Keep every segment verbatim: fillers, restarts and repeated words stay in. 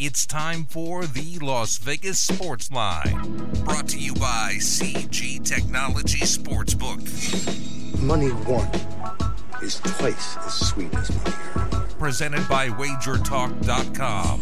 It's time for the Las Vegas Sports Line. Brought to you by C G Technology Sportsbook. Money won is twice as sweet as money earned. Presented by wager talk dot com.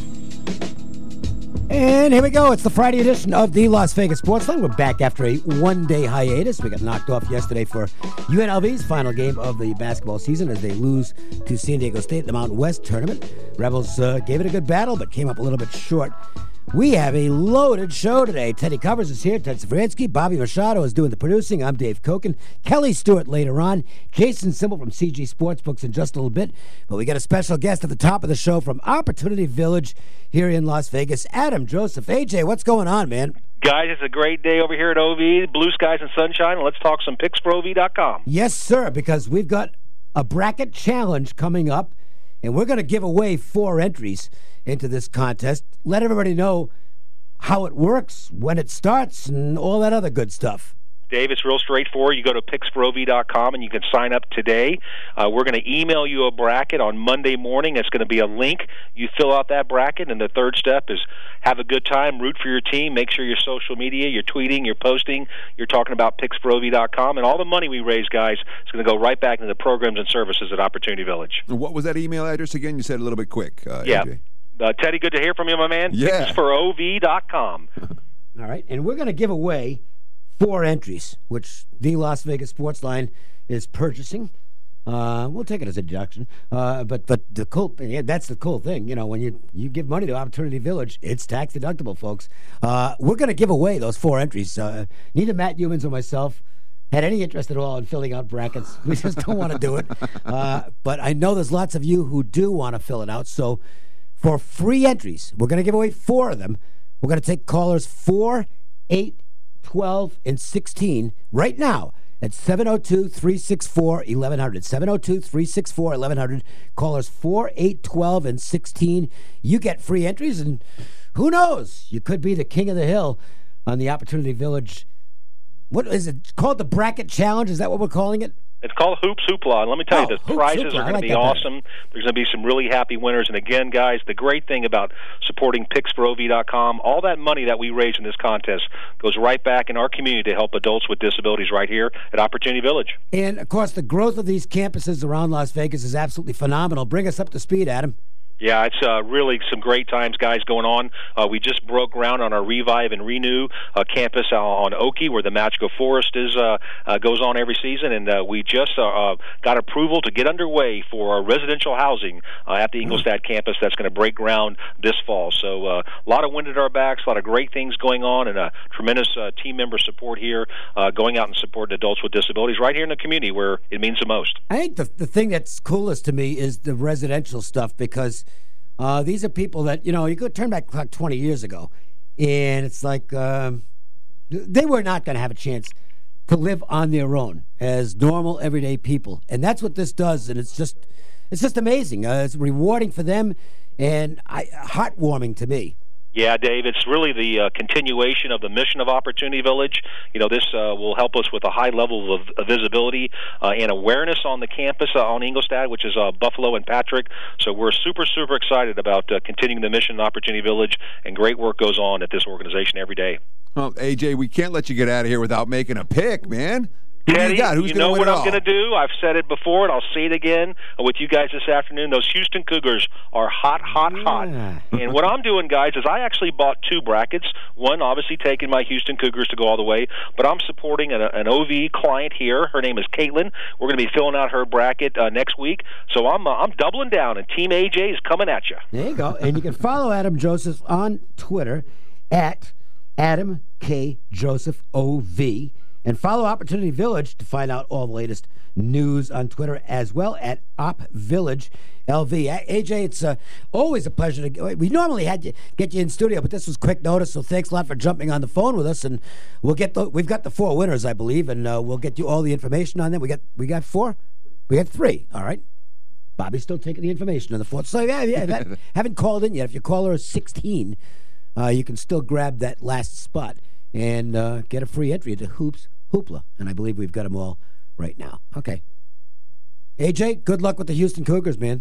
And here we go. It's the Friday edition of the Las Vegas Sports Line. We're back after a one-day hiatus. We got knocked off yesterday for U N L V's final game of the basketball season as they lose to San Diego State in the Mountain West tournament. Rebels uh, gave it a good battle, but came up a little bit short. We have a loaded show today. Teddy Covers is here. Ted Savransky. Bobby Machado is doing the producing. I'm Dave Koken. Kelly Stewart later on. Jason Simmel from C G Sportsbooks in just a little bit. But we got a special guest at the top of the show from Opportunity Village here in Las Vegas. Adam Joseph. A J, what's going on, man? Guys, it's a great day over here at O V. Blue skies and sunshine. And let's talk some picks for O V dot com. Yes, sir, because we've got a bracket challenge coming up, and we're going to give away four entries into this contest. Let everybody know how it works, when it starts, and all that other good stuff. Dave, it's real straightforward. You go to picks for O V dot com and you can sign up today. Uh, we're going to email you a bracket on Monday morning. It's going to be a link. You fill out that bracket, and the third step is have a good time, root for your team, make sure your social media, you're tweeting, you're posting, you're talking about picks for O V dot com, and all the money we raise, guys, is going to go right back into the programs and services at Opportunity Village. What was that email address again? You said a little bit quick. Uh, yeah. A J. Uh, Teddy, good to hear from you, my man. Yeah. picks for O V dot com. All right, and we're going to give away four entries, which the Las Vegas Sports Line is purchasing. Uh, we'll take it as a deduction. Uh, but but the cool, yeah, that's the cool thing. You know, when you, you give money to Opportunity Village, it's tax deductible, folks. Uh, we're going to give away those four entries. Uh, neither Matt Humans or myself had any interest at all in filling out brackets. We just don't want to do it. Uh, but I know there's lots of you who do want to fill it out. So for free entries, we're going to give away four of them. We're going to take callers four, eight, twelve, and sixteen right now at seven oh two, three six four, eleven hundred. seven oh two, three six four, eleven hundred. Callers four, eight, twelve, and sixteen. You get free entries, and who knows? You could be the king of the hill on the Opportunity Village. What is it called? The Bracket Challenge? Is that what we're calling it? It's called Hoops Hoopla, and let me tell Oh, you, the Hoops prizes Hoopla. are I going like to be that better. awesome. There's going to be some really happy winners, and again, guys, the great thing about supporting picks for O V dot com, all that money that we raise in this contest goes right back in our community to help adults with disabilities right here at Opportunity Village. And, of course, the growth of these campuses around Las Vegas is absolutely phenomenal. Bring us up to speed, Adam. Yeah, it's uh, really some great times, guys, going on. Uh, we just broke ground on our Revive and Renew uh, campus on Oakey, where the Magical Forest is uh, uh, goes on every season, and uh, we just uh, uh, got approval to get underway for our residential housing uh, at the Ingolstadt campus. That's going to break ground this fall. So uh, a lot of wind at our backs, a lot of great things going on, and a tremendous uh, team member support here, uh, going out and supporting adults with disabilities right here in the community where it means the most. I think the the thing that's coolest to me is the residential stuff, because uh, these are people that, you know, you could turn back like twenty years ago, and it's like um, they were not going to have a chance to live on their own as normal, everyday people. And that's what this does, and it's just it's just amazing. Uh, it's rewarding for them and I, heartwarming to me. Yeah, Dave, it's really the uh, continuation of the mission of Opportunity Village. You know, this uh, will help us with a high level of, of visibility uh, and awareness on the campus uh, on Ingolstadt, which is uh, Buffalo and Patrick. So we're super, super excited about uh, continuing the mission of Opportunity Village, and great work goes on at this organization every day. Well, A J, we can't let you get out of here without making a pick, man. Who Teddy, you got? Who's you gonna know win what it I'm all? going to do? I've said it before, and I'll say it again with you guys this afternoon. Those Houston Cougars are hot, hot, Yeah. hot. And what I'm doing, guys, is I actually bought two brackets. One, obviously, taking my Houston Cougars to go all the way, but I'm supporting an, an O V client here. Her name is Caitlin. We're going to be filling out her bracket uh, next week. So I'm uh, I'm doubling down, and Team A J is coming at you. There you go. And you can follow Adam Joseph on Twitter at Adam K. Joseph O V. And follow Opportunity Village to find out all the latest news on Twitter as well at Op Village L V. A J, it's uh, always a pleasure to. We normally had to get you in studio, but this was quick notice, so thanks a lot for jumping on the phone with us. And we'll get the, we've got the four winners, I believe, and uh, we'll get you all the information on them. We got we got four, we got three. All right. Bobby's still taking the information on the fourth. So yeah, yeah, that, haven't called in yet. If your caller is sixteen, uh, you can still grab that last spot and uh, get a free entry into Hoops Hoopla, and I believe we've got them all right now. Okay. A J, good luck with the Houston Cougars, man.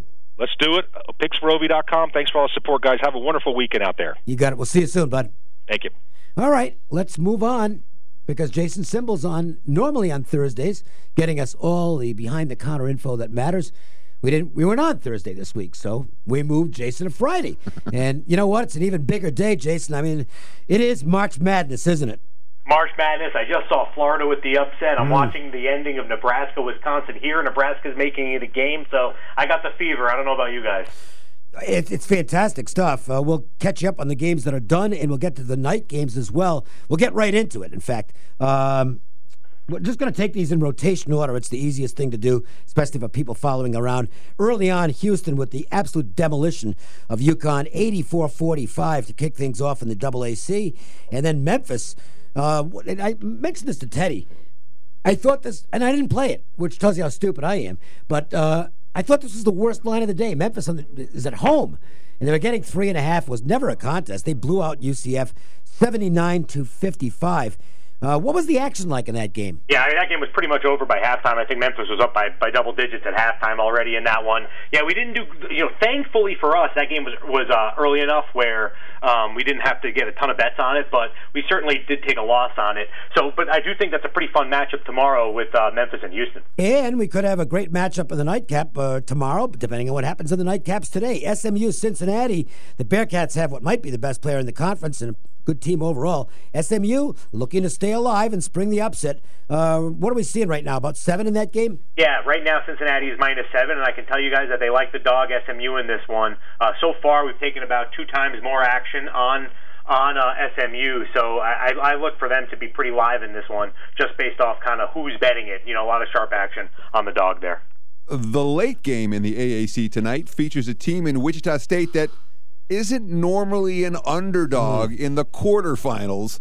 Let's do it. picks for Ovi dot com. Thanks for all the support, guys. Have a wonderful weekend out there. You got it. We'll see you soon, bud. Thank you. All right, let's move on, because Jason Simble's on normally on Thursdays, getting us all the behind-the-counter info that matters. We didn't. We weren't on Thursday this week, so we moved Jason to Friday. And you know what? It's an even bigger day, Jason. I mean, it is March Madness, isn't it? March Madness. I just saw Florida with the upset. I'm Mm. watching the ending of Nebraska-Wisconsin here. Nebraska's making it a game, so I got the fever. I don't know about you guys. It, it's fantastic stuff. Uh, we'll catch you up on the games that are done, and we'll get to the night games as well. We'll get right into it, in fact. Um, we're just going to take these in rotation order. It's the easiest thing to do, especially for people following around. Early on, Houston with the absolute demolition of UConn, eighty-four forty-five to kick things off in the double A C. And then Memphis, uh, and I mentioned this to Teddy. I thought this, and I didn't play it, which tells you how stupid I am, but uh, I thought this was the worst line of the day. Memphis on the, is at home, and they were getting three and a half. It was never a contest. They blew out U C F seventy-nine to fifty-five. Uh, what was the action like in that game? Yeah, I mean, that game was pretty much over by halftime. I think Memphis was up by, by double digits at halftime already in that one. Yeah, we didn't do, you know, thankfully for us, that game was was uh, early enough where um, we didn't have to get a ton of bets on it, but we certainly did take a loss on it. So, but I do think that's a pretty fun matchup tomorrow with uh, Memphis and Houston. And we could have a great matchup in the nightcap uh, tomorrow, depending on what happens in the nightcaps today. S M U Cincinnati. The Bearcats have what might be the best player in the conference and a good team overall. S M U looking to stay alive and spring the upset. Uh, what are we seeing right now? About seven in that game? Yeah, right now Cincinnati is minus seven, and I can tell you guys that they like the dog S M U in this one. Uh, so far, we've taken about two times more action on on uh, S M U, so I, I look for them to be pretty live in this one, just based off kind of who's betting it. You know, a lot of sharp action on the dog there. The late game in the A A C tonight features a team in Wichita State that isn't normally an underdog mm. in the quarterfinals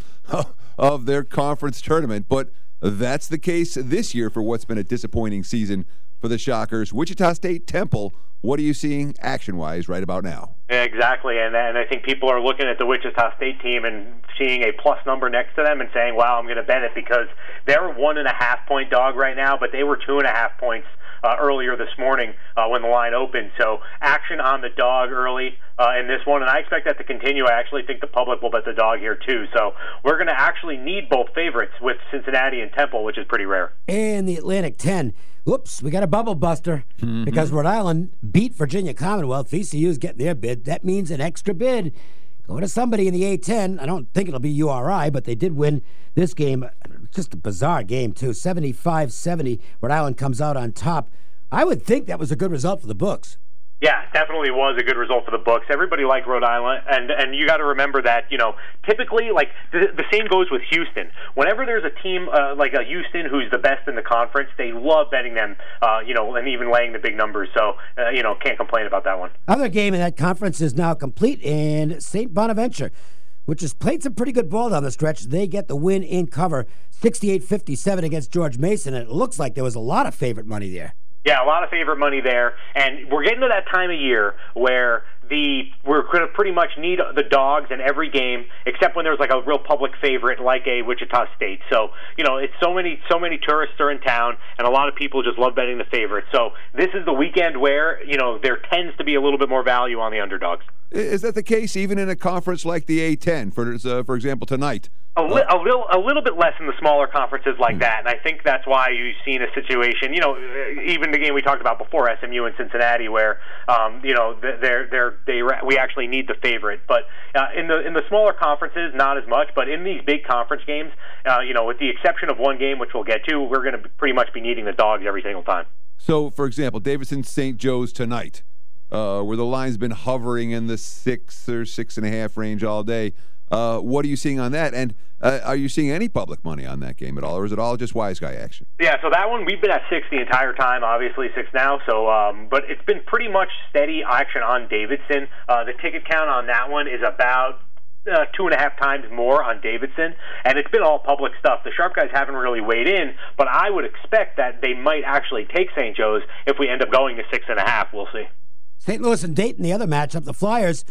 of their conference tournament, but that's the case this year for what's been a disappointing season for the Shockers. Wichita State Temple, what are you seeing action-wise right about now? Yeah, exactly, and, and I think people are looking at the Wichita State team and seeing a plus number next to them and saying, wow, I'm going to bet it, because they're one and a half point dog right now, but they were two and a half points Uh, earlier this morning uh, when the line opened. So action on the dog early uh, in this one, and I expect that to continue. I actually think the public will bet the dog here too. So we're going to actually need both favorites with Cincinnati and Temple, which is pretty rare. And the Atlantic ten. Whoops, we got a bubble buster mm-hmm. because Rhode Island beat Virginia Commonwealth. V C U's getting their bid. That means an extra bid going to somebody in the A ten. I don't think it'll be U R I, but they did win this game. Just a bizarre game, too. seventy-five seventy. Rhode Island comes out on top. I would think that was a good result for the books. Yeah, definitely was a good result for the books. Everybody liked Rhode Island, and and you got to remember that, you know, typically, like, the, the same goes with Houston. Whenever there's a team uh, like a Houston who's the best in the conference, they love betting them, uh, you know, and even laying the big numbers. So, uh, you know, can't complain about that one. Other game in that conference is now complete, and Saint Bonaventure, which has played some pretty good ball down the stretch, they get the win in cover, sixty-eight fifty-seven against George Mason, and it looks like there was a lot of favorite money there. Yeah, a lot of favorite money there, and we're getting to that time of year where the we're going to pretty much need the dogs in every game, except when there's like a real public favorite like a Wichita State. So, you know, it's so many so many tourists are in town, and a lot of people just love betting the favorites. So this is the weekend where, you know, there tends to be a little bit more value on the underdogs. Is that the case even in a conference like the A ten, for uh, for example, tonight? A, li- a little, a little bit less in the smaller conferences like that, and I think that's why you've seen a situation. You know, even the game we talked about before, S M U and Cincinnati, where um, you know they're they're they we actually need the favorite. But uh, in the in the smaller conferences, not as much. But in these big conference games, uh, you know, with the exception of one game, which we'll get to, we're going to pretty much be needing the dogs every single time. So, for example, Davidson Saint Joe's tonight, uh, where the line's been hovering in the six or six and a half range all day. Uh, what are you seeing on that? And uh, are you seeing any public money on that game at all, or is it all just wise guy action? Yeah, so that one, we've been at six the entire time, obviously six now. So, um, but it's been pretty much steady action on Davidson. Uh, the ticket count on that one is about uh, two and a half times more on Davidson, and it's been all public stuff. The sharp guys haven't really weighed in, but I would expect that they might actually take Saint Joe's if we end up going to six and a half. We'll see. Saint Louis and Dayton, the other matchup, the Flyers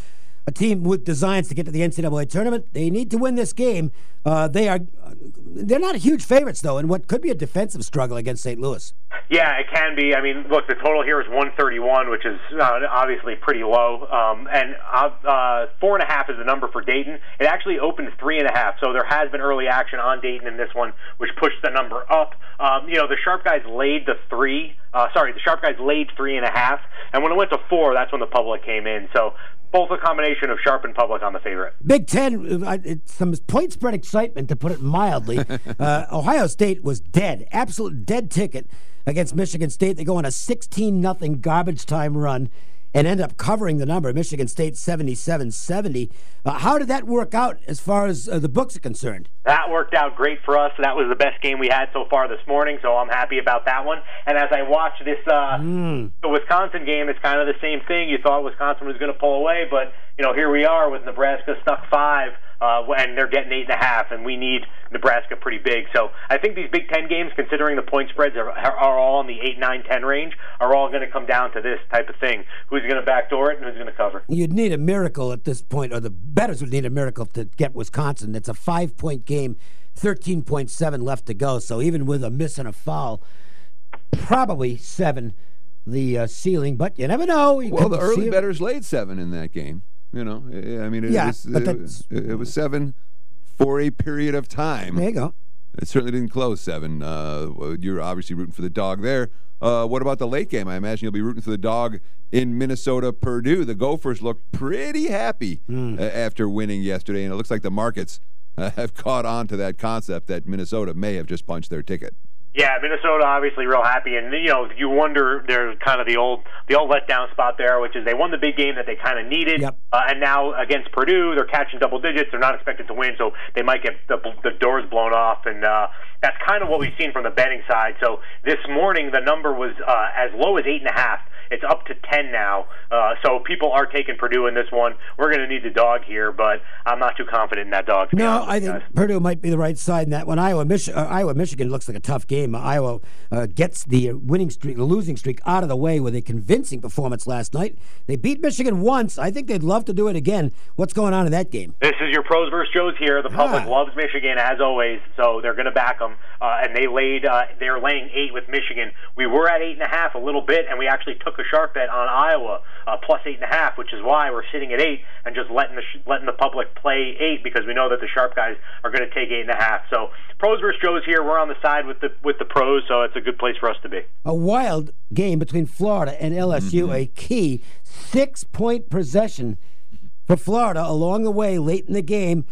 a team with designs to get to the N C double A tournament. They need to win this game. Uh, they are, they're not huge favorites, though, in what could be a defensive struggle against Saint Louis. Yeah, it can be. I mean, look, the total here is one thirty-one, which is uh, obviously pretty low. Um, and uh, four and a half is the number for Dayton. It actually opened three and a half, so there has been early action on Dayton in this one, which pushed the number up. Um, you know, the Sharp guys laid the three. Uh, sorry, the Sharp guys laid three and a half, and when it went to four, that's when the public came in. So both a combination of Sharp and public on the favorite. Big Ten, uh, it's some point spread excitement, to put it mildly. uh, Ohio State was dead, absolute dead ticket against Michigan State. They go on a sixteen nothing garbage time run and end up covering the number. Michigan State seventy-seven seventy. Uh, how did that work out as far as uh, the books are concerned? That worked out great for us. That was the best game we had so far this morning, so I'm happy about that one. And as I watch this, uh, mm. the Wisconsin game, it's kind of the same thing. You thought Wisconsin was going to pull away, but you know, here we are with Nebraska stuck five. Uh, and they're getting eight and a half, and we need Nebraska pretty big. So I think these Big Ten games, considering the point spreads are, are all in the eight, nine, ten range, are all going to come down to this type of thing. Who's going to backdoor it and who's going to cover? You'd need a miracle at this point, or the bettors would need a miracle to get Wisconsin. It's a five-point game, thirteen point seven left to go. So even with a miss and a foul, probably seven the uh, ceiling. But you never know. You well, the early see bettors laid seven in that game. You know, I mean, it, yeah, was, but it, it was seven for a period of time. There you go. It certainly didn't close seven. Uh, you're obviously rooting for the dog there. Uh, what about the late game? I imagine you'll be rooting for the dog in Minnesota, Purdue. The Gophers look pretty happy mm. uh, after winning yesterday, and it looks like the markets uh, have caught on to that concept that Minnesota may have just punched their ticket. Yeah, Minnesota obviously real happy, and you know you wonder there's kind of the old the old letdown spot there, which is they won the big game that they kind of needed, yep. uh, and now against Purdue they're catching double digits. They're not expected to win, so they might get the, the doors blown off, and uh, that's kind of what we've seen from the betting side. So this morning the number was uh, as low as eight and a half. It's up to ten now, uh, so people are taking Purdue in this one. We're going to need the dog here, but I'm not too confident in that dog. No, I think guys. Purdue might be the right side in that one. Iowa, Mich- uh, Iowa, Michigan looks like a tough game. Iowa uh, gets the winning streak, the losing streak out of the way with a convincing performance last night. They beat Michigan once. I think they'd love to do it again. What's going on in that game? This is your pros versus Joes here. The public ah. loves Michigan as always, so they're going to back them. Uh, and they laid, uh, they're laying eight with Michigan. We were at eight and a half a little bit, and we actually took a sharp bet on Iowa uh, plus eight and a half, which is why we're sitting at eight and just letting the sh- letting the public play eight because we know that the sharp guys are going to take eight and a half. So pros versus Joes here. We're on the side with the with the pros, so it's a good place for us to be. A wild game between Florida and L S U. Mm-hmm. A key six-point possession for Florida along the way late in the game.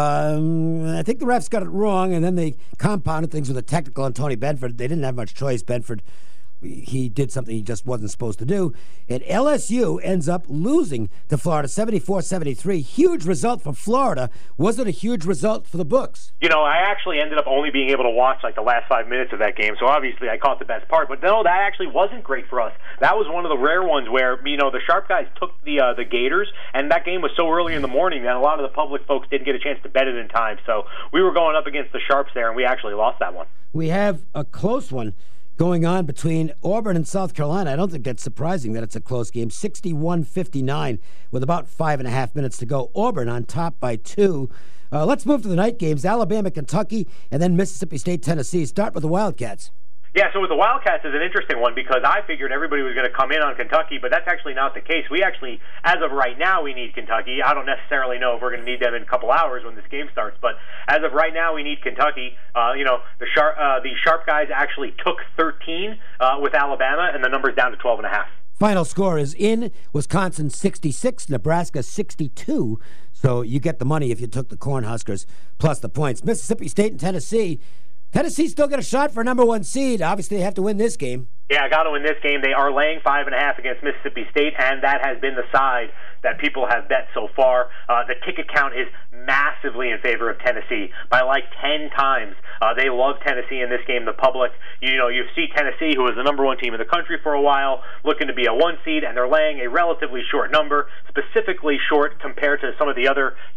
Um, I think the refs got it wrong, and then they compounded things with a technical on Tony Benford. They didn't have much choice. Benford, he did something he just wasn't supposed to do. And L S U ends up losing to Florida seventy-four seventy-three. Huge result for Florida. Was it a huge result for the books? You know, I actually ended up only being able to watch like the last five minutes of that game, so obviously I caught the best part. But no, that actually wasn't great for us. That was one of the rare ones where, you know, the sharp guys took the uh, the Gators, and that game was so early in the morning that a lot of the public folks didn't get a chance to bet it in time. So we were going up against the Sharps there, and we actually lost that one. We have a close one going on between Auburn and South Carolina. I don't think that's surprising that it's a close game. sixty-one fifty-nine with about five and a half minutes to go. Auburn on top by two. Uh, let's move to the night games. Alabama, Kentucky, and then Mississippi State, Tennessee. Start with the Wildcats. Yeah, so with the Wildcats is an interesting one because I figured everybody was going to come in on Kentucky, but that's actually not the case. We actually, as of right now, we need Kentucky. I don't necessarily know if we're going to need them in a couple hours when this game starts, but as of right now, we need Kentucky. Uh, you know, the sharp, uh, the sharp guys actually took thirteen uh, with Alabama, and the number's down to twelve and a half. Final score is in Wisconsin sixty-six, Nebraska sixty-two. So you get the money if you took the Cornhuskers plus the points. Mississippi State and Tennessee. Tennessee still got a shot for number one seed. Obviously, they have to win this game. Yeah, I got to win this game. They are laying five and a half against Mississippi State, and that has been the side that people have bet so far. Uh, the ticket count is massively in favor of Tennessee by like ten times. Uh, they love Tennessee in this game. The public, you know, you see Tennessee, who is the number one team in the country for a while, looking to be a one seed, and they're laying a relatively short number, specifically short compared to some of the other, you know,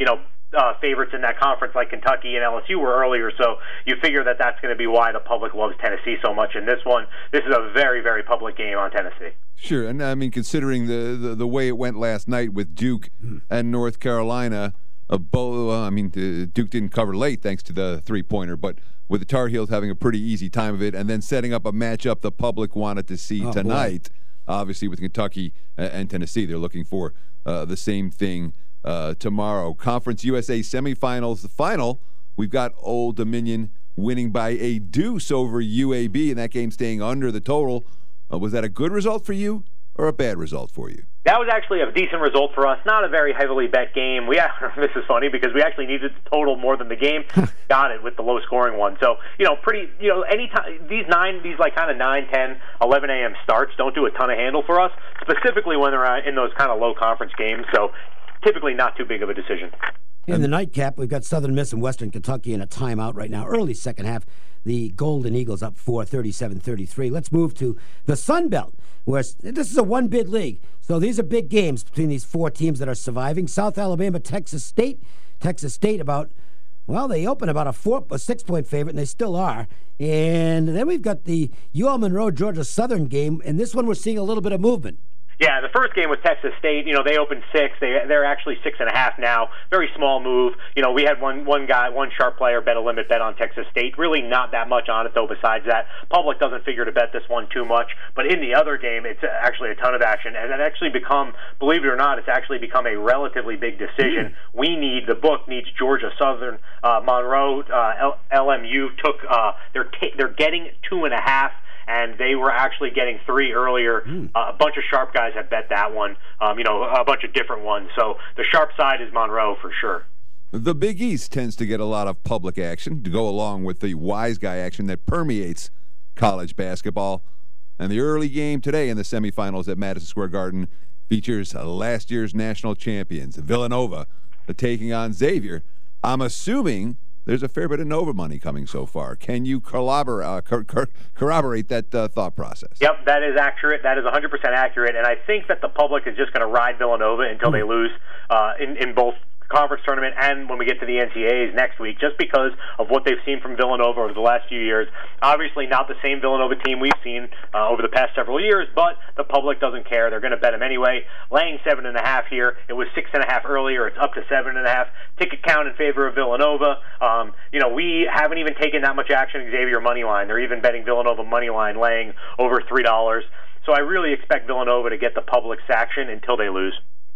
uh, favorites in that conference like Kentucky and L S U were earlier, so you figure that that's going to be why the public loves Tennessee so much. And this one, this is a very, very public game on Tennessee. Sure, and I mean, considering the, the, the way it went last night with Duke and North Carolina, uh, both, uh, I mean, the, Duke didn't cover late thanks to the three-pointer, but with the Tar Heels having a pretty easy time of it and then setting up a matchup the public wanted to see oh, tonight, boy. obviously with Kentucky and Tennessee, they're looking for uh, the same thing uh, tomorrow. Conference U S A semifinals, the final, we've got Old Dominion winning by a deuce over U A B, and that game staying under the total. Uh, was that a good result for you or a bad result for you? That was actually a decent result for us. Not a very heavily bet game. We this is funny because we actually needed the total more than the game. Got it with the low scoring one. So you know, pretty you know, anytime these nine these like kind of nine, ten, eleven a.m. starts don't do a ton of handle for us, specifically when they're in those kind of low conference games. So typically not too big of a decision. In the nightcap, we've got Southern Miss and Western Kentucky in a timeout right now. Early second half, the Golden Eagles up four, thirty-seven thirty-three. Let's move to the Sun Belt, where this is a one-bid league. So these are big games between these four teams that are surviving. South Alabama, Texas State. Texas State about, well, they open about a four, a six-point favorite, and they still are. And then we've got the U L Monroe, Georgia Southern game, and this one we're seeing a little bit of movement. Yeah, the first game was Texas State. You know, they opened six. They they're actually six and a half now. Very small move. You know, we had one one guy, one sharp player bet a limit bet on Texas State. Really not that much on it though. Besides that, public doesn't figure to bet this one too much. But in the other game, it's actually a ton of action, and it actually become, believe it or not, it's actually become a relatively big decision. Mm. We need the book needs Georgia Southern. Uh, Monroe uh, L M U took uh, they're ta- they're getting two and a half. And they were actually getting three earlier. Mm. Uh, a bunch of sharp guys have bet that one, um, you know, a bunch of different ones. So the sharp side is Monroe for sure. The Big East tends to get a lot of public action to go along with the wise guy action that permeates college basketball. And the early game today in the semifinals at Madison Square Garden features last year's national champions, Villanova, taking on Xavier. I'm assuming there's a fair bit of Nova money coming so far. Can you corroborate, uh, cor- cor- corroborate that uh, thought process? Yep, that is accurate. That is one hundred percent accurate. And I think that the public is just going to ride Villanova until they lose uh, in, in both conference tournament and when we get to the N C A As next week, just because of what they've seen from Villanova over the last few years. Obviously not the same Villanova team we've seen uh, over the past several years, but the public doesn't care. They're going to bet them anyway. Laying seven and a half here. It was six and a half earlier. It's up to seven and a half. Ticket count in favor of Villanova. Um, you know, we haven't even taken that much action Xavier money line. They're even betting Villanova money line, laying over three dollars. So I really expect Villanova to get the public's action until they lose.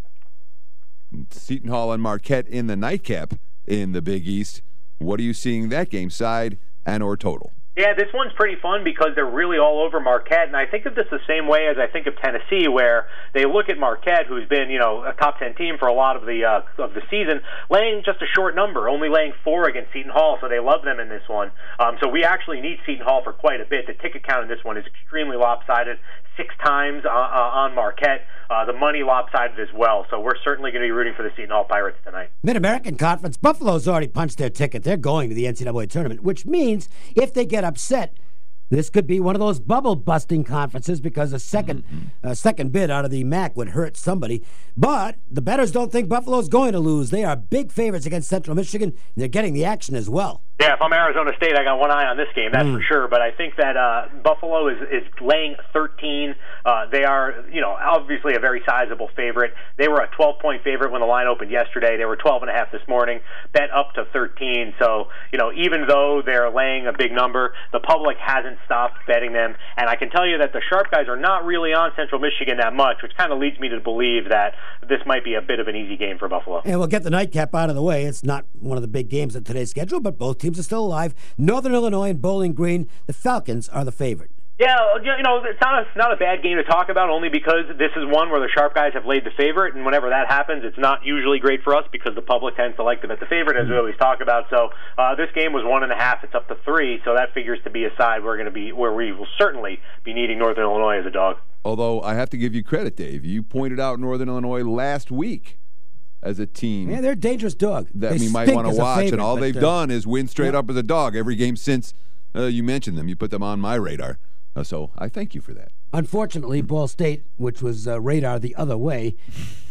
Seton Hall and Marquette in the nightcap in the Big East. What are you seeing that game, side and or total? Yeah, this one's pretty fun because they're really all over Marquette, and I think of this the same way as I think of Tennessee, where they look at Marquette, who's been, you know, a top ten team for a lot of the uh, of the season, laying just a short number, only laying four against Seton Hall, so they love them in this one. Um, so we actually need Seton Hall for quite a bit. The ticket count in this one is extremely lopsided, six times uh, uh, on Marquette. Uh, the money lopsided as well, so we're certainly going to be rooting for the Seton Hall Pirates tonight. Mid-American Conference, Buffalo's already punched their ticket. They're going to the N C double A tournament, which means if they get upset, this could be one of those bubble-busting conferences because a second mm-hmm. a second bid out of the M A C would hurt somebody. But the bettors don't think Buffalo's going to lose. They are big favorites against Central Michigan, and they're getting the action as well. Yeah, if I'm Arizona State, I got one eye on this game, that's mm. for sure. But I think that uh, Buffalo is, is laying thirteen. Uh, they are, you know, obviously a very sizable favorite. They were a twelve-point favorite when the line opened yesterday. They were twelve and a half this morning, bet up to thirteen. So, you know, even though they're laying a big number, the public hasn't stopped betting them. And I can tell you that the sharp guys are not really on Central Michigan that much, which kind of leads me to believe that this might be a bit of an easy game for Buffalo. And we'll get the nightcap out of the way. It's not one of the big games of today's schedule, but both teams are still alive. Northern Illinois and Bowling Green, the Falcons are the favorite. Yeah, you know, it's not a, not a bad game to talk about, only because this is one where the sharp guys have laid the favorite, and whenever that happens, it's not usually great for us because the public tends to like to bet the favorite, as we always talk about. So uh, this game was one and a half; it's up to three, so that figures to be a side we're going to be where we will certainly be needing Northern Illinois as a dog. Although I have to give you credit, Dave, you pointed out Northern Illinois last week as a team. Yeah, they're a dangerous dog. That they we might want to watch, favorite, and all they've uh, done is win straight yeah. up as a dog every game since uh, you mentioned them. You put them on my radar. Uh, so I thank you for that. Unfortunately, Ball State, which was uh, radar the other way,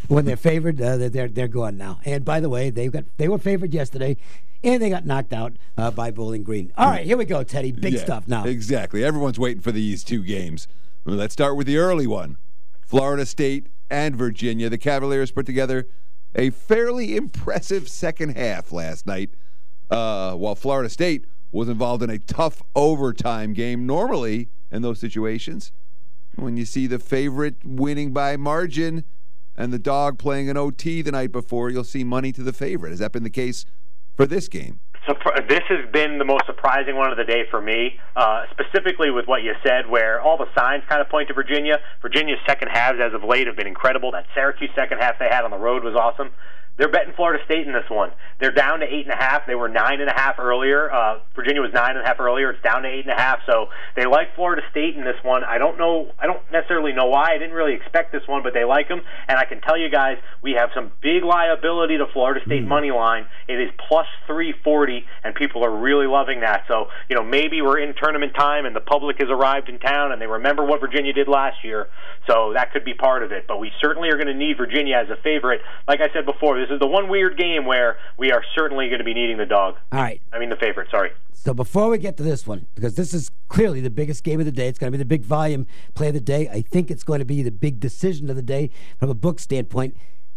when they're favored, uh, they're they're gone now. And by the way, they got they were favored yesterday, and they got knocked out uh, by Bowling Green. All right, here we go, Teddy. Big Yeah, stuff now. Exactly. Everyone's waiting for these two games. Well, let's start with the early one. Florida State and Virginia. The Cavaliers put together a fairly impressive second half last night, uh, while Florida State was involved in a tough overtime game. Normally, in those situations, when you see the favorite winning by margin and the dog playing an O T the night before, you'll see money to the favorite. Has that been the case for this game? So this has been the most surprising one of the day for me, uh, specifically with what you said, where all the signs kind of point to Virginia. Virginia's second halves as of late have been incredible. That Syracuse second half they had on the road was awesome. They're betting Florida State in this one. They're down to eight and a half. They were nine and a half earlier. Uh, Virginia was nine and a half earlier. It's down to eight and a half. So they like Florida State in this one. I don't know. I don't necessarily know why. I didn't really expect this one, but they like them. And I can tell you guys, we have some big liability to Florida State mm. money line. It is plus three forty, and people are really loving that. So you know, maybe we're in tournament time, and the public has arrived in town, and they remember what Virginia did last year. So that could be part of it. But we certainly are going to need Virginia as a favorite. Like I said before, this is the one weird game where we are certainly going to be needing the dog. All right. I mean the favorite, sorry. So before we get to this one, because this is clearly the biggest game of the day, it's going to be the big volume play of the day. I think it's going to be the big decision of the day from a book standpoint.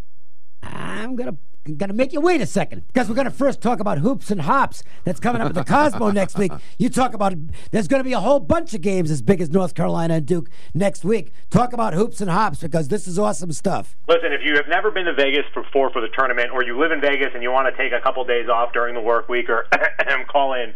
I'm going to Got to make you wait a second, because we're going to first talk about Hoops and Hops that's coming up at the Cosmo next week. You talk about, there's going to be a whole bunch of games as big as North Carolina and Duke next week. Talk about Hoops and Hops, because this is awesome stuff. Listen, if you have never been to Vegas before for the tournament, or you live in Vegas and you want to take a couple days off during the work week, or call in,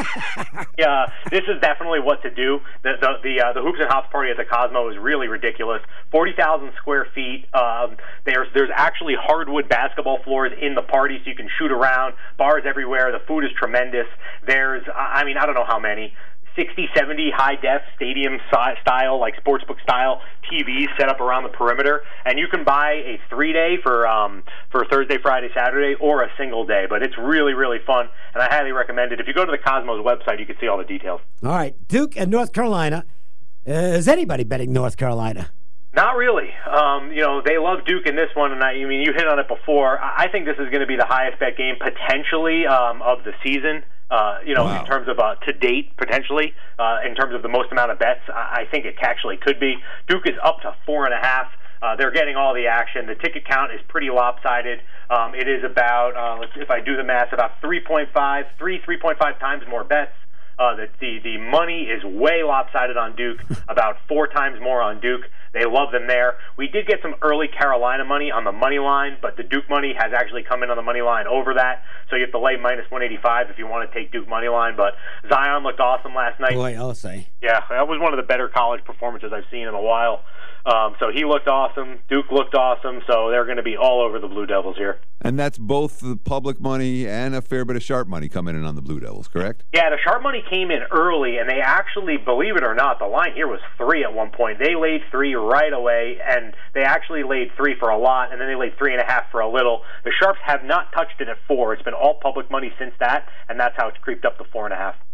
yeah, this is definitely what to do. The the the, uh, the Hoops and Hops party at the Cosmo is really ridiculous. forty thousand square feet. Um, there's there's actually hardwood basketball floors in the party, so you can shoot around. Bars everywhere. The food is tremendous. There's, I mean, I don't know how many, sixty, seventy high-def stadium style, like sportsbook style T Vs set up around the perimeter, and you can buy a three-day for um, for Thursday, Friday, Saturday, or a single day. But it's really, really fun, and I highly recommend it. If you go to the Cosmos website, you can see all the details. All right, Duke and North Carolina. Uh, is anybody betting North Carolina? Not really. Um, you know, they love Duke in this one, and I, I mean, you hit on it before. I think this is going to be the highest bet game potentially um, of the season. Uh, you know, wow. in terms of uh, to date, potentially, uh, in terms of the most amount of bets, I, I think it actually could be. Duke is up to four and a half. Uh, they're getting all the action. The ticket count is pretty lopsided. Um, it is about, uh, let's, if I do the math, about three point five, three, three point five times more bets. Uh, the, the the money is way lopsided on Duke, about four times more on Duke. They love them there. We did get some early Carolina money on the money line, but the Duke money has actually come in on the money line over that, so you have to lay minus one eighty-five if you want to take Duke money line. But Zion looked awesome last night. Boy, I'll say. Yeah, that was one of the better college performances I've seen in a while. Um, so he looked awesome. Duke looked awesome. So they're going to be all over the Blue Devils here. And that's both the public money and a fair bit of sharp money coming in on the Blue Devils, correct? Yeah, the sharp money came in early, and they actually, believe it or not, the line here was three at one point. They laid three right away, and they actually laid three for a lot, and then they laid three and a half for a little. The Sharps have not touched it at four. It's been all public money since that, and that's how it's creeped up to four and a half.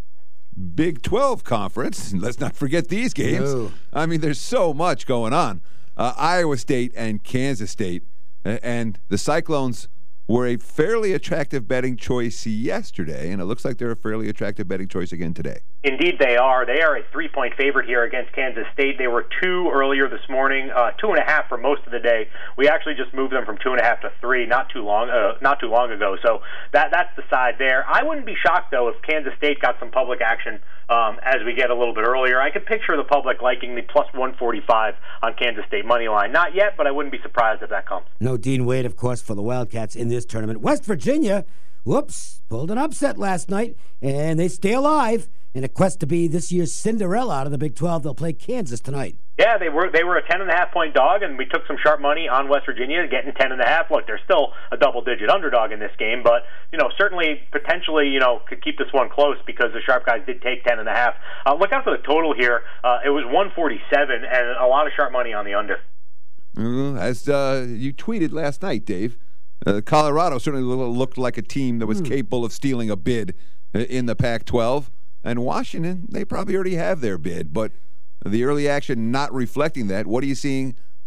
Big twelve conference. Let's not forget these games. No. I mean, there's so much going on. Uh, Iowa State and Kansas State, and the Cyclones were a fairly attractive betting choice yesterday, and it looks like they're a fairly attractive betting choice again today. Indeed they are. They are a three-point favorite here against Kansas State. They were two earlier this morning, uh, two and a half for most of the day. We actually just moved them from two and a half to three not too long uh, not too long ago. So that that's the side there. I wouldn't be shocked, though, if Kansas State got some public action um, as we get a little bit earlier. I could picture the public liking the plus one forty-five on Kansas State money line. Not yet, but I wouldn't be surprised if that comes. No Dean Wade, of course, for the Wildcats in this tournament. West Virginia, whoops, pulled an upset last night, and they stay alive in a quest to be this year's Cinderella out of the Big twelve. They'll play Kansas tonight. Yeah, they were they were a ten and a half point dog, and we took some sharp money on West Virginia, getting ten and a half. Look, they're still a double digit underdog in this game, but you know certainly potentially you know could keep this one close because the sharp guys did take ten and a half. Uh, look out for the total here. Uh, it was one forty-seven, and a lot of sharp money on the under. Mm, as uh, you tweeted last night, Dave, uh, Colorado certainly looked like a team that was mm. capable of stealing a bid in the Pac twelve. And Washington, they probably already have their bid, but the early action not reflecting that. What are you seeing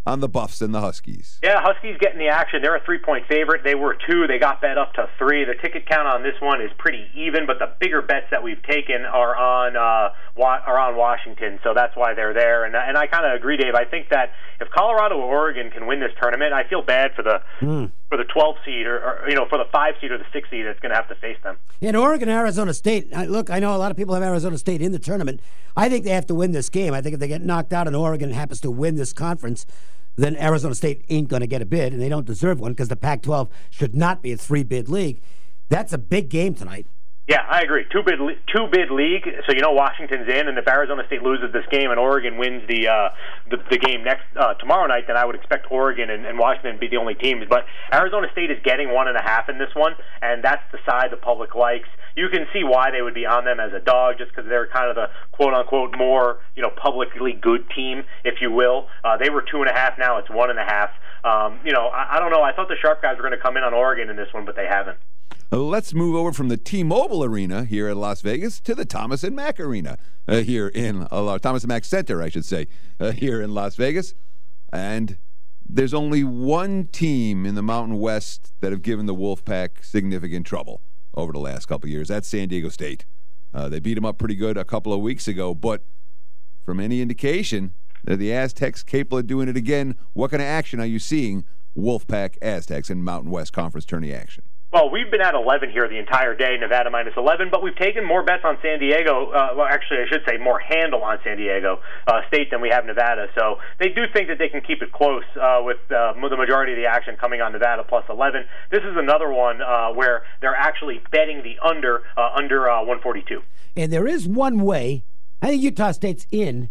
on the Buffs and the Huskies. Yeah, Huskies getting the action. They're a three-point favorite. They were two. They got bet up to three. The ticket count on this one is pretty even, but the bigger bets that we've taken are on uh, are on Washington, so that's why they're there. And and I kind of agree, Dave. I think that if Colorado or Oregon can win this tournament, I feel bad for the mm. for the twelve seed or, or you know for the five seed or the six seed that's going to have to face them. In Oregon, Arizona State. Look, I know a lot of people have Arizona State in the tournament. I think they have to win this game. I think if they get knocked out and Oregon happens to win this conference, then Arizona State ain't going to get a bid, and they don't deserve one because the Pac twelve should not be a three-bid league. That's a big game tonight. Yeah, I agree. Two bid, two bid league. So you know Washington's in, and if Arizona State loses this game and Oregon wins the uh, the, the game next uh, tomorrow night, then I would expect Oregon and, and Washington to be the only teams. But Arizona State is getting one and a half in this one, and that's the side the public likes. You can see why they would be on them as a dog, just because they're kind of the quote unquote more you know publicly good team, if you will. Uh, they were two and a half. Now it's one and a half. Um, you know, I, I don't know. I thought the sharp guys were going to come in on Oregon in this one, but they haven't. Let's move over from the T-Mobile Arena here in Las Vegas to the Thomas and Mack Arena uh, here in uh, Thomas and Mack Center, I should say, uh, here in Las Vegas. And there's only one team in the Mountain West that have given the Wolfpack significant trouble over the last couple of years. That's San Diego State. Uh, they beat them up pretty good a couple of weeks ago, but from any indication, they're the Aztecs capable of doing it again. What kind of action are you seeing Wolfpack Aztecs in Mountain West Conference tourney action? Well, we've been at eleven here the entire day, Nevada minus eleven, but we've taken more bets on San Diego, uh, well, actually, I should say more handle on San Diego uh, State than we have Nevada. So they do think that they can keep it close uh, with uh, the majority of the action coming on Nevada plus eleven. This is another one uh, where they're actually betting the under, uh, under uh, one forty-two. And there is one way, I think Utah State's in,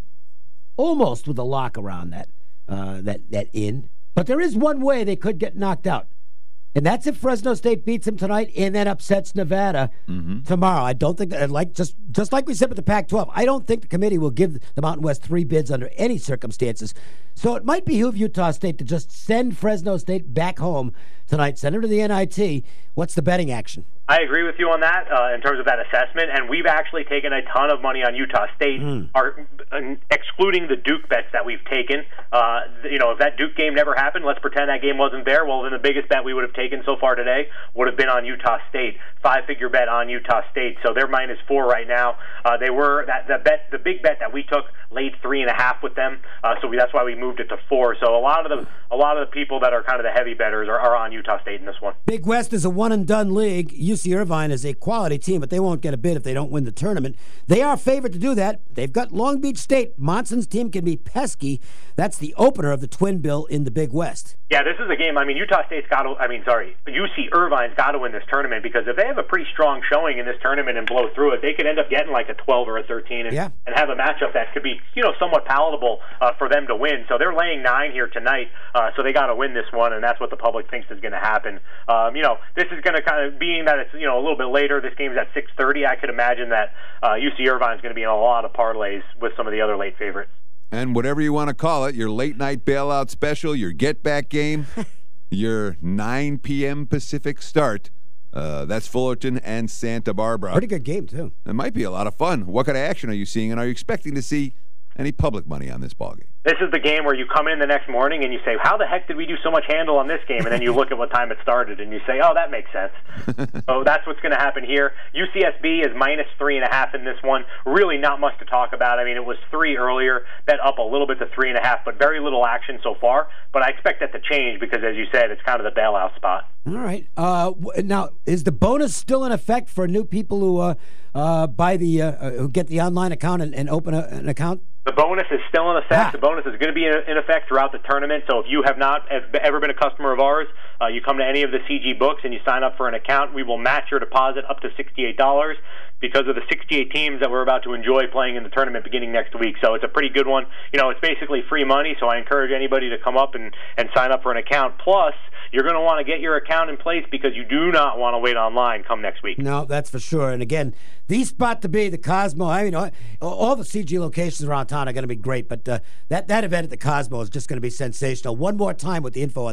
almost with a lock around that, uh, that, that in, but there is one way they could get knocked out. And that's if Fresno State beats them tonight and then upsets Nevada mm-hmm. tomorrow. I don't think that, like just just like we said with the Pac twelve, I don't think the committee will give the Mountain West three bids under any circumstances. So it might behoove Utah State to just send Fresno State back home tonight, send them to the N I T. What's the betting action? I agree with you on that uh, in terms of that assessment, and we've actually taken a ton of money on Utah State, mm. our, uh, excluding the Duke bets that we've taken. Uh, you know, if that Duke game never happened, let's pretend that game wasn't there. Well, then the biggest bet we would have taken so far today would have been on Utah State, five-figure bet on Utah State. So they're minus four right now. Uh, they were that the bet, the big bet that we took laid three and a half with them. Uh, so we, that's why we moved it to four. So a lot of the a lot of the people that are kind of the heavy bettors are, are on Utah State in this one. Big West is a one and done league. U C Irvine is a quality team, but they won't get a bid if they don't win the tournament. They are favored to do that. They've got Long Beach State. Monson's team can be pesky. That's the opener of the Twin Bill in the Big West. Yeah, this is a game. I mean, Utah State's got to, I mean, sorry, U C Irvine's got to win this tournament, because if they have a pretty strong showing in this tournament and blow through it, they could end up getting like a twelve or a thirteen and, yeah. and have a matchup that could be, you know, somewhat palatable uh, for them to win. So they're laying nine here tonight, uh, so they got to win this one, and that's what the public thinks is going to happen. Um, you know, this is going to kind of, being that it's, you know, a little bit later, this game's at six thirty, I could imagine that uh, U C Irvine's going to be in a lot of parlays with some of the other late favorites. And whatever you want to call it, your late-night bailout special, your get-back game, your nine p.m. Pacific start, uh, that's Fullerton and Santa Barbara. Pretty good game, too. It might be a lot of fun. What kind of action are you seeing, and are you expecting to see any public money on this ballgame? This is the game where you come in the next morning and you say, how the heck did we do so much handle on this game? And then you look at what time it started and you say, oh, that makes sense. So that's what's going to happen here. U C S B is minus three and a half in this one. Really not much to talk about. I mean, it was three earlier, bet up a little bit to three and a half, but very little action so far. But I expect that to change because, as you said, it's kind of the bailout spot. All right. Uh, now, is the bonus still in effect for new people who uh, uh, buy the uh, who get the online account and, and open a, an account? The bonus is still in effect. Ah. The bonus is going to be in, in effect throughout the tournament. So if you have not ever been a customer of ours, uh, you come to any of the C G books and you sign up for an account, we will match your deposit up to sixty-eight dollars because of the sixty-eight teams that we're about to enjoy playing in the tournament beginning next week. So it's a pretty good one. You know, it's basically free money, so I encourage anybody to come up and, and sign up for an account. Plus, you're going to want to get your account in place because you do not want to wait online come next week. No, that's for sure. And again, the spot to be, the Cosmo. I mean, all the C G locations around town are going to be great, but uh, that, that event at the Cosmo is just going to be sensational. One more time with the info on that.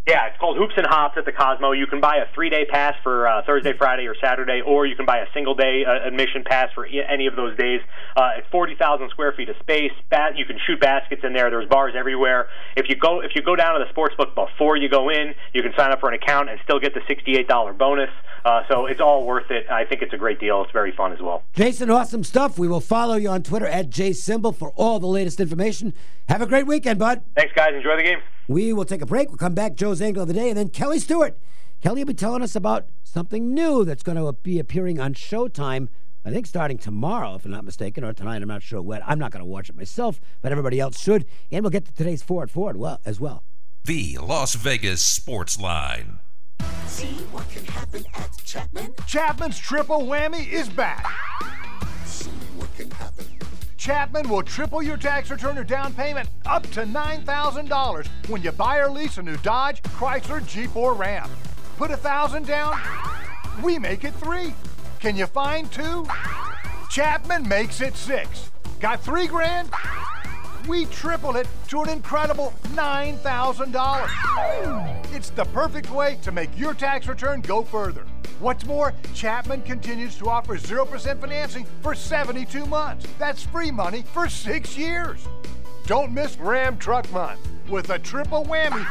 Yeah, it's called Hoops and Hops at the Cosmo. You can buy a three-day pass for uh, Thursday, Friday, or Saturday, or you can buy a single-day uh, admission pass for e- any of those days. Uh, it's forty thousand square feet of space. Ba- you can shoot baskets in there. There's bars everywhere. If you go if you go down to the sportsbook before you go in, you can sign up for an account and still get the sixty-eight dollars bonus. Uh, so it's all worth it. I think it's a great deal. It's very fun as well. Jason, awesome stuff. We will follow you on Twitter at jsymbol for all the latest information. Have a great weekend, bud. Thanks, guys. Enjoy the game. We will take a break. We'll come back. Joe's Angle of the Day, and then Kelly Stewart. Kelly will be telling us about something new that's going to be appearing on Showtime, I think starting tomorrow, if I'm not mistaken, or tonight. I'm not sure when. I'm not going to watch it myself, but everybody else should. And we'll get to today's Ford Ford well, as well. The Las Vegas Sports Line. See what can happen at Chapman? Chapman's triple whammy is back. See what can happen. Chapman will triple your tax return or down payment up to nine thousand dollars when you buy or lease a new Dodge, Chrysler, Jeep, or Ram. Put one thousand dollars down, we make it three. Can you find two? Chapman makes it six. Got three grand? We tripled it to an incredible nine thousand dollars. It's the perfect way to make your tax return go further. What's more, Chapman continues to offer zero percent financing for seventy-two months. That's free money for six years. Don't miss Ram Truck Month with a triple whammy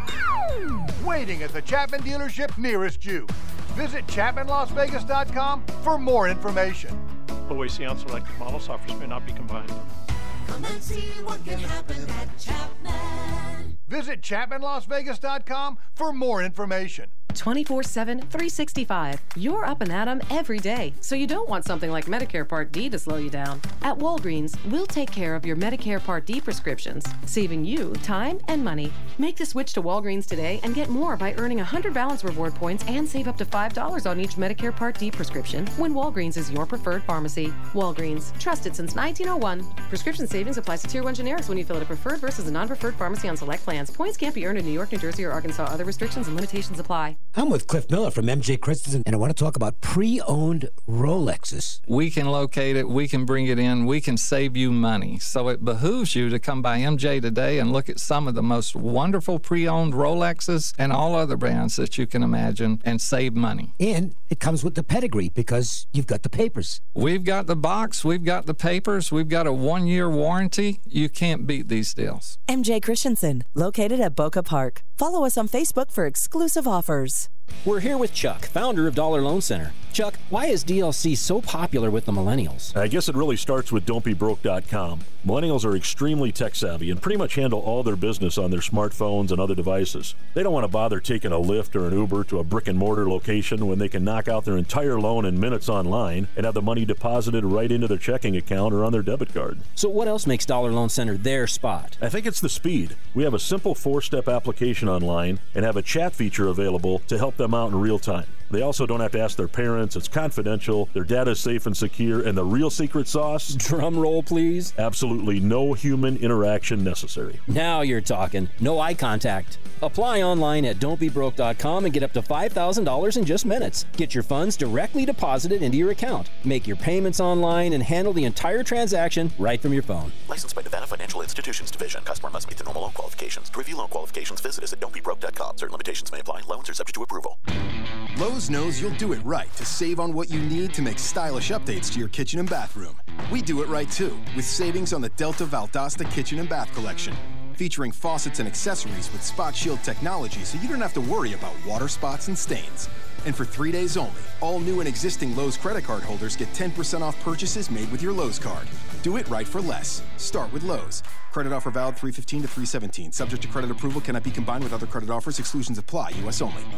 waiting at the Chapman dealership nearest you. Visit Chapman Las Vegas dot com for more information. O A C on selected models. Offers may not be combined. Come and see what can happen at Chapman. Visit Chapman Las Vegas dot com for more information. twenty-four seven, three sixty-five. You're up and at 'em every day, so you don't want something like Medicare Part D to slow you down. At Walgreens, we'll take care of your Medicare Part D prescriptions, saving you time and money. Make the switch to Walgreens today and get more by earning one hundred balance reward points and save up to five dollars on each Medicare Part D prescription when Walgreens is your preferred pharmacy. Walgreens, trusted since nineteen oh one. Prescription savings applies to Tier one generics when you fill at a preferred versus a non-preferred pharmacy on select plans. Points can't be earned in New York, New Jersey, or Arkansas. Other restrictions and limitations apply. I'm with Cliff Miller from M J Christensen, and I want to talk about pre-owned Rolexes. We can locate it. We can bring it in. We can save you money. So it behooves you to come by M J today and look at some of the most wonderful pre-owned Rolexes and all other brands that you can imagine and save money. And it comes with the pedigree because you've got the papers. We've got the box. We've got the papers. We've got a one-year warranty. You can't beat these deals. M J Christensen, located at Boca Park. Follow us on Facebook for exclusive offers. We're here with Chuck, founder of Dollar Loan Center. Chuck, why is D L C so popular with the millennials? I guess it really starts with don't be broke dot com. Millennials are extremely tech savvy and pretty much handle all their business on their smartphones and other devices. They don't want to bother taking a Lyft or an Uber to a brick and mortar location when they can knock out their entire loan in minutes online and have the money deposited right into their checking account or on their debit card. So what else makes Dollar Loan Center their spot? I think it's the speed. We have a simple four-step application online and have a chat feature available to help them out in real time. They also don't have to ask their parents. It's confidential. Their data is safe and secure. And the real secret sauce? Drum roll, please. Absolutely no human interaction necessary. Now you're talking. No eye contact. Apply online at don't be broke dot com and get up to five thousand dollars in just minutes. Get your funds directly deposited into your account. Make your payments online and handle the entire transaction right from your phone. Licensed by Nevada Financial Institutions Division. Customer must meet the normal loan qualifications. To review loan qualifications, visit us at don't be broke dot com. Certain limitations may apply. Loans are subject to approval. Lowe's knows you'll do it right to save on what you need to make stylish updates to your kitchen and bathroom. We do it right too, with savings on the Delta Valdosta Kitchen and Bath Collection, featuring faucets and accessories with Spot Shield technology so you don't have to worry about water spots and stains. And for three days only, all new and existing Lowe's credit card holders get ten percent off purchases made with your Lowe's card. Do it right for less. Start with Lowe's. Credit offer valid three fifteen to three seventeen. Subject to credit approval, cannot be combined with other credit offers. Exclusions apply. U S only.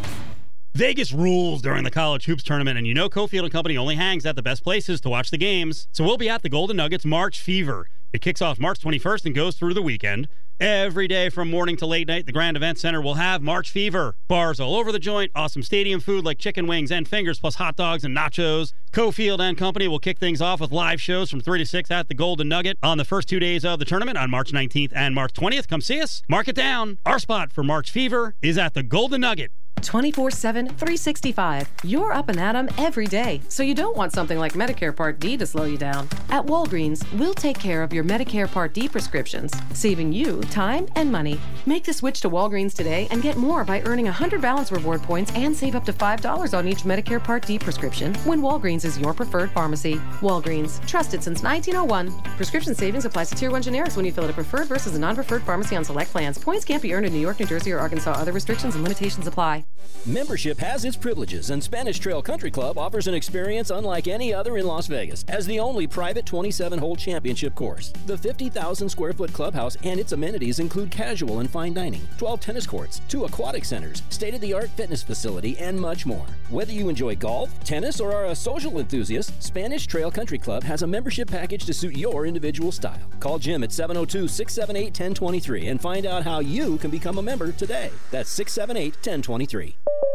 Vegas rules during the College Hoops Tournament, and you know Cofield and Company only hangs at the best places to watch the games. So we'll be at the Golden Nuggets March Fever. It kicks off March twenty-first and goes through the weekend. Every day from morning to late night, the Grand Event Center will have March Fever. Bars all over the joint, awesome stadium food like chicken wings and fingers, plus hot dogs and nachos. Cofield and Company will kick things off with live shows from three to six at the Golden Nugget on the first two days of the tournament on March nineteenth and March twentieth. Come see us. Mark it down. Our spot for March Fever is at the Golden Nugget. twenty-four seven, three sixty-five. You're up and at 'em every day, so you don't want something like Medicare Part D to slow you down. At Walgreens, we'll take care of your Medicare Part D prescriptions, saving you time and money. Make the switch to Walgreens today and get more by earning one hundred balance reward points and save up to five dollars on each Medicare Part D prescription when Walgreens is your preferred pharmacy. Walgreens, trusted since nineteen oh one. Prescription savings applies to Tier one generics when you fill at a preferred versus a non-preferred pharmacy on select plans. Points can't be earned in New York, New Jersey, or Arkansas. Other restrictions and limitations apply. Membership has its privileges, and Spanish Trail Country Club offers an experience unlike any other in Las Vegas as the only private twenty-seven hole championship course. The fifty thousand square foot clubhouse and its amenities include casual and fine dining, twelve tennis courts, two aquatic centers, state-of-the-art fitness facility, and much more. Whether you enjoy golf, tennis, or are a social enthusiast, Spanish Trail Country Club has a membership package to suit your individual style. Call Jim at seven oh two, six seven eight, one oh two three and find out how you can become a member today. That's six seven eight, one oh two three.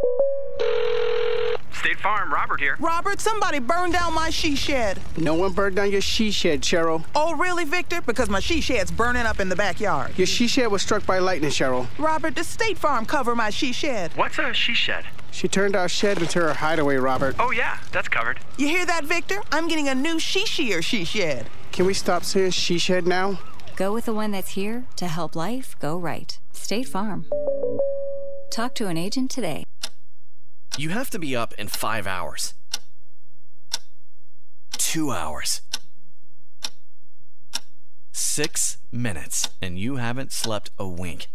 State Farm, Robert here. Robert, somebody burned down my she shed. No one burned down your she shed, Cheryl. Oh, really, Victor? Because my she shed's burning up in the backyard. Your she shed was struck by lightning, Cheryl. Robert, does State Farm cover my she shed? What's a she shed? She turned our shed into her hideaway, Robert. Oh, yeah, that's covered. You hear that, Victor? I'm getting a new she-sheer she shed. Can we stop saying she shed now? Go with the one that's here to help life go right. State Farm. Talk to an agent today. You have to be up in five hours. Two hours. Six minutes, and you haven't slept a wink.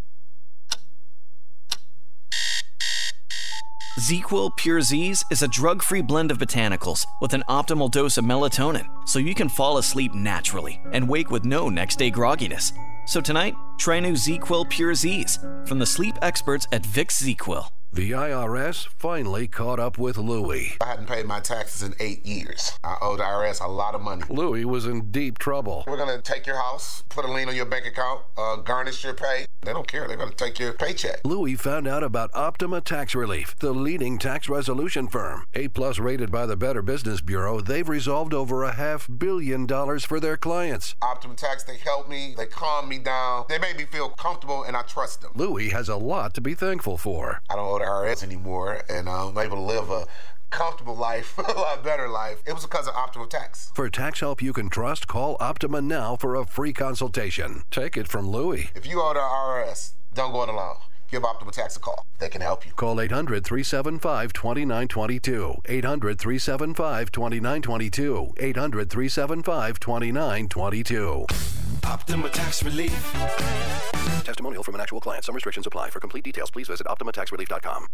ZzzQuil Pure Z's is a drug-free blend of botanicals with an optimal dose of melatonin, so you can fall asleep naturally and wake with no next-day grogginess. So tonight, try new ZzzQuil Pure Z's from the sleep experts at Vicks ZzzQuil. The I R S finally caught up with Louie. I hadn't paid my taxes in eight years. I owe the I R S a lot of money. Louie was in deep trouble. We're going to take your house, put a lien on your bank account, uh, garnish your pay. They don't care. They're going to take your paycheck. Louie found out about Optima Tax Relief, the leading tax resolution firm. A-plus rated by the Better Business Bureau, they've resolved over a half billion dollars for their clients. Optima Tax, they helped me. They calmed me down. They made me feel comfortable, and I trust them. Louie has a lot to be thankful for. I don't owe the I R S anymore, and I'm able to live a comfortable life, a lot better life. It was because of Optima Tax. For tax help you can trust, call Optima now for a free consultation. Take it from Louie. If you owe the I R S, don't go it alone. Give Optima Tax a call. They can help you. Call eight hundred, three seven five, two nine two two. eight hundred, three seven five, two nine two two. eight hundred, three seven five, two nine two two. Optima Tax Relief. Testimonial from an actual client. Some restrictions apply. For complete details, please visit optima tax relief dot com.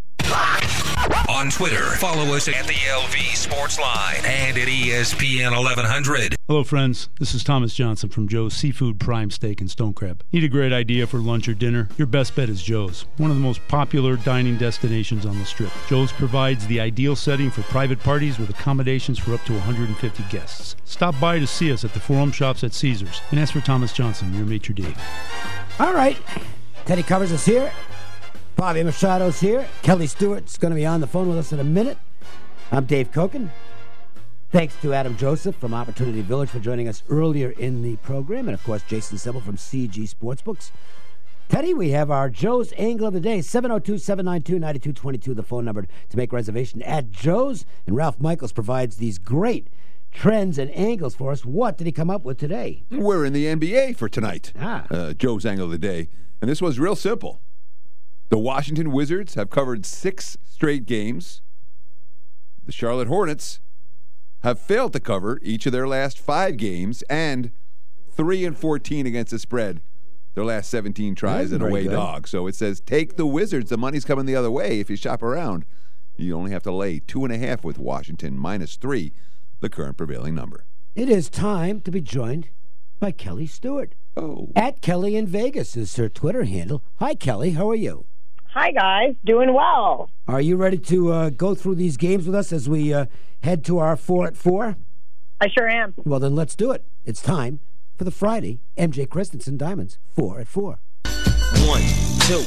On Twitter, follow us at the L V Sports Line and at E S P N eleven hundred. Hello, friends. This is Thomas Johnson from Joe's Seafood Prime Steak and Stone Crab. Need a great idea for lunch or dinner? Your best bet is Joe's, one of the most popular dining destinations on the Strip. Joe's provides the ideal setting for private parties with accommodations for up to one hundred fifty guests. Stop by to see us at the Forum Shops at Caesars and ask for Thomas Johnson, your maitre d'. All right. Teddy Covers is here. Bobby Machado's here. Kelly Stewart's going to be on the phone with us in a minute. I'm Dave Koken. Thanks to Adam Joseph from Opportunity Village for joining us earlier in the program. And, of course, Jason Sibbel from C G Sportsbooks. Teddy, we have our Joe's Angle of the Day, seven oh two, seven nine two, nine two two two, the phone number to make reservation at Joe's. And Ralph Michaels provides these great trends and angles for us. What did he come up with today? We're in the N B A for tonight. Ah. Uh, Joe's Angle of the Day. And this was real simple. The Washington Wizards have covered six straight games. The Charlotte Hornets have failed to cover each of their last five games, and three and fourteen against the spread their last seventeen tries and away dog. So it says take the Wizards. The money's coming the other way. If you shop around, you only have to lay two and a half with Washington, minus three, the current prevailing number. It is time to be joined by Kelly Stewart. Oh. At Kelly in Vegas is her Twitter handle. Hi, Kelly. How are you? Hi, guys. Doing well. Are you ready to uh, go through these games with us as we uh, head to our four at four? I sure am. Well, then let's do it. It's time for the Friday M J Christensen Diamonds four at four. One, two, three.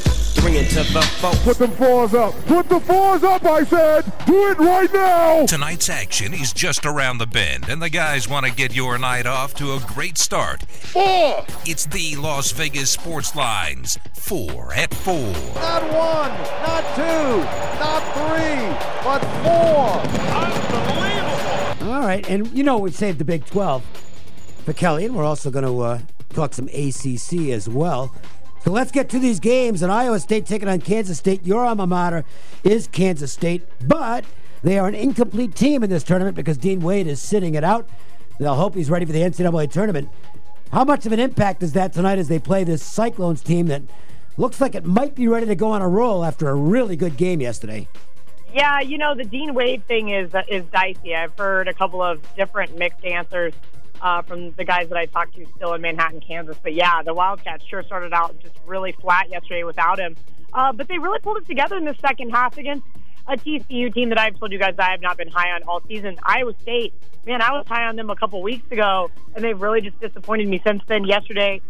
bringing to the folks. Put them fours up. Put the fours up, I said. Do it right now. Tonight's action is just around the bend, and the guys want to get your night off to a great start. Four. It's the Las Vegas Sports Lines. Four at four. Not one, not two, not three, but four. Unbelievable. All right, and you know we've saved the Big twelve for Kelly, and we're also going to uh, talk some A C C as well. So let's get to these games. And Iowa State taking on Kansas State. Your alma mater is Kansas State, but they are an incomplete team in this tournament because Dean Wade is sitting it out. They'll hope he's ready for the N C double A tournament. How much of an impact is that tonight as they play this Cyclones team that looks like it might be ready to go on a roll after a really good game yesterday? Yeah, you know, the Dean Wade thing is uh, is dicey. I've heard a couple of different mixed answers uh, from the guys that I talked to still in Manhattan, Kansas. But yeah, the Wildcats sure started out just really flat yesterday without him. Uh, but they really pulled it together in the second half against a T C U team that I've told you guys I have not been high on all season. Iowa State, man, I was high on them a couple weeks ago, and they've really just disappointed me since then. Yesterday,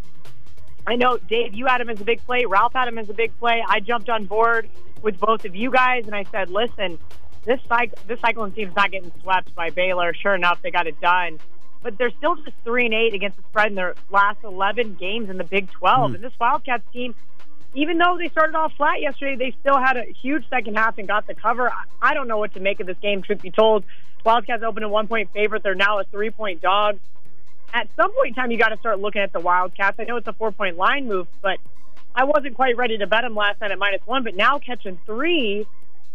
I know, Dave, you had him as a big play. Ralph had him as a big play. I jumped on board with both of you guys, and I said, listen, this cycle, this Cyclone team's not getting swept by Baylor. Sure enough, they got it done. But they're still just three and eight against the spread in their last eleven games in the Big twelve. Mm. And this Wildcats team, even though they started off flat yesterday, they still had a huge second half and got the cover. I don't know what to make of this game, truth be told. Wildcats opened a one-point favorite. They're now a three-point dog. At some point in time, you got to start looking at the Wildcats. I know it's a four-point line move, but I wasn't quite ready to bet them last night at minus one. But now catching three,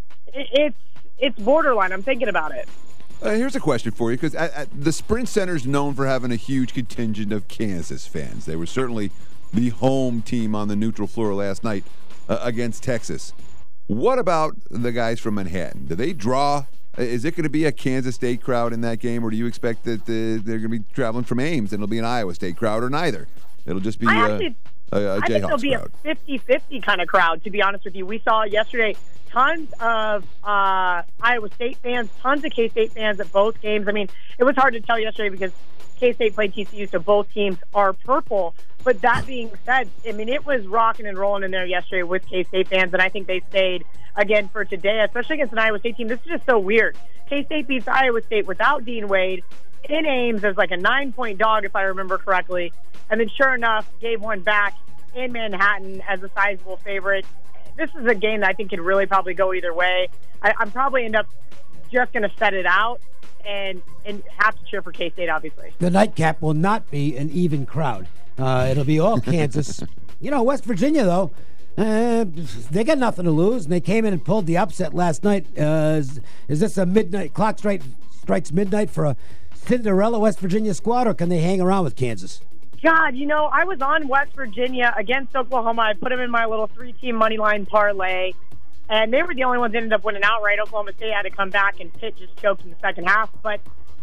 it's it's borderline. I'm thinking about it. Uh, here's a question for you, because the Sprint Center's known for having a huge contingent of Kansas fans. They were certainly the home team on the neutral floor last night uh, against Texas. What about the guys from Manhattan? Do they draw? Is it going to be a Kansas State crowd in that game, or do you expect that the, they're going to be traveling from Ames and it'll be an Iowa State crowd, or neither? It'll just be I a, actually, a, a I think it'll Jayhawks be crowd. a fifty-fifty kind of crowd, to be honest with you. We saw yesterday tons of uh, Iowa State fans, tons of K-State fans at both games. I mean, it was hard to tell yesterday because K-State played T C U, so both teams are purple. But that being said, I mean, it was rocking and rolling in there yesterday with K-State fans, and I think they stayed again for today, especially against an Iowa State team. This is just so weird. K-State beats Iowa State without Dean Wade in Ames as like a nine-point dog, if I remember correctly. And then sure enough, gave one back in Manhattan as a sizable favorite. This is a game that I think could really probably go either way. I, I'm probably end up just going to set it out and and have to cheer for K-State, obviously. The nightcap will not be an even crowd. Uh, it'll be all Kansas. You know, West Virginia, though, uh, they got nothing to lose, and they came in and pulled the upset last night. Uh, is, is this a midnight clock strike, strikes midnight for a Cinderella West Virginia squad, or can they hang around with Kansas? God, you know, I was on West Virginia against Oklahoma. I put them in my little three-team money line parlay, and they were the only ones that ended up winning outright. Oklahoma State had to come back, and Pitt just choked in the second half. But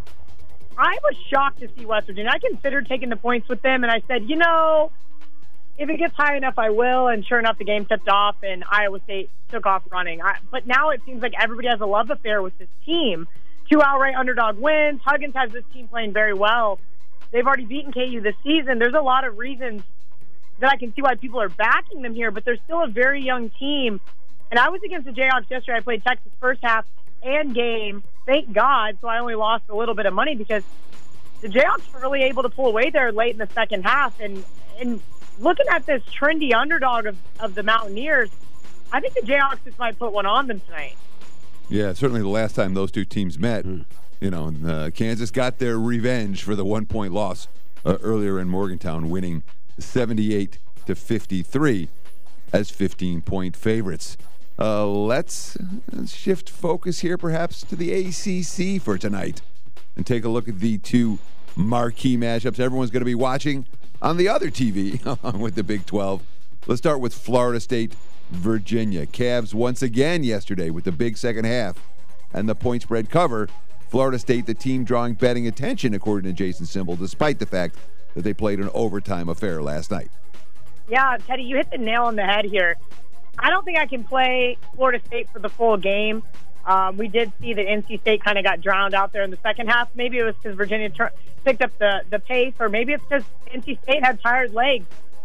I was shocked to see West Virginia. I considered taking the points with them, and I said, you know, if it gets high enough, I will. And sure enough, the game tipped off, and Iowa State took off running. I, but now it seems like everybody has a love affair with this team. Two outright underdog wins. Huggins has this team playing very well. They've already beaten K U this season. There's a lot of reasons that I can see why people are backing them here, but they're still a very young team. And I was against the Jayhawks yesterday. I played Texas first half and game. Thank God. So I only lost a little bit of money because the Jayhawks were really able to pull away there late in the second half. And, and looking at this trendy underdog of, of the Mountaineers, I think the Jayhawks just might put one on them tonight. Yeah, certainly the last time those two teams met, mm. you know, uh, Kansas got their revenge for the one-point loss uh, earlier in Morgantown, winning seventy-eight to fifty-three as fifteen-point favorites. Uh, let's shift focus here perhaps to the A C C for tonight and take a look at the two marquee matchups everyone's going to be watching on the other T V with the Big twelve. Let's start with Florida State, Virginia. Cavs once again yesterday with the big second half and the point spread cover. Florida State, the team drawing betting attention, according to Jason Simbal, despite the fact that they played an overtime affair last night. Yeah, Teddy, you hit the nail on the head here. I don't think I can play Florida State for the full game. Um, we did see that N C State kind of got drowned out there in the second half. Maybe it was because Virginia tr- picked up the, the pace, or maybe it's because N C State had tired legs.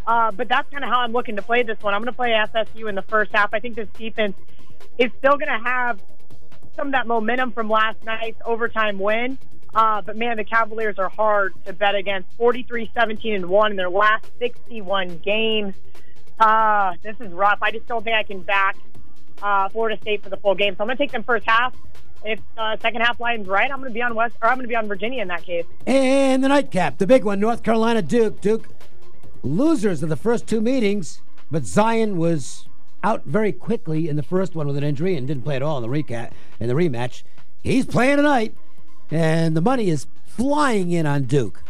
Uh, but that's kind of how I'm looking to play this one. I'm going to play S S U in the first half. I think this defense is still going to have some of that momentum from last night's overtime win. Uh, but, man, the Cavaliers are hard to bet against. forty-three, seventeen, and one in their last sixty-one games. Uh, this is rough. I just don't think I can back uh, Florida State for the full game. So I'm going to take them first half. If uh, second half line's right, I'm going to be on West, or I'm going to be on Virginia in that case. And the nightcap, the big one, North Carolina Duke. Duke, losers of the first two meetings, but Zion was out very quickly in the first one with an injury and didn't play at all in the recap in the rematch. He's playing tonight. And the money is flying in on Duke.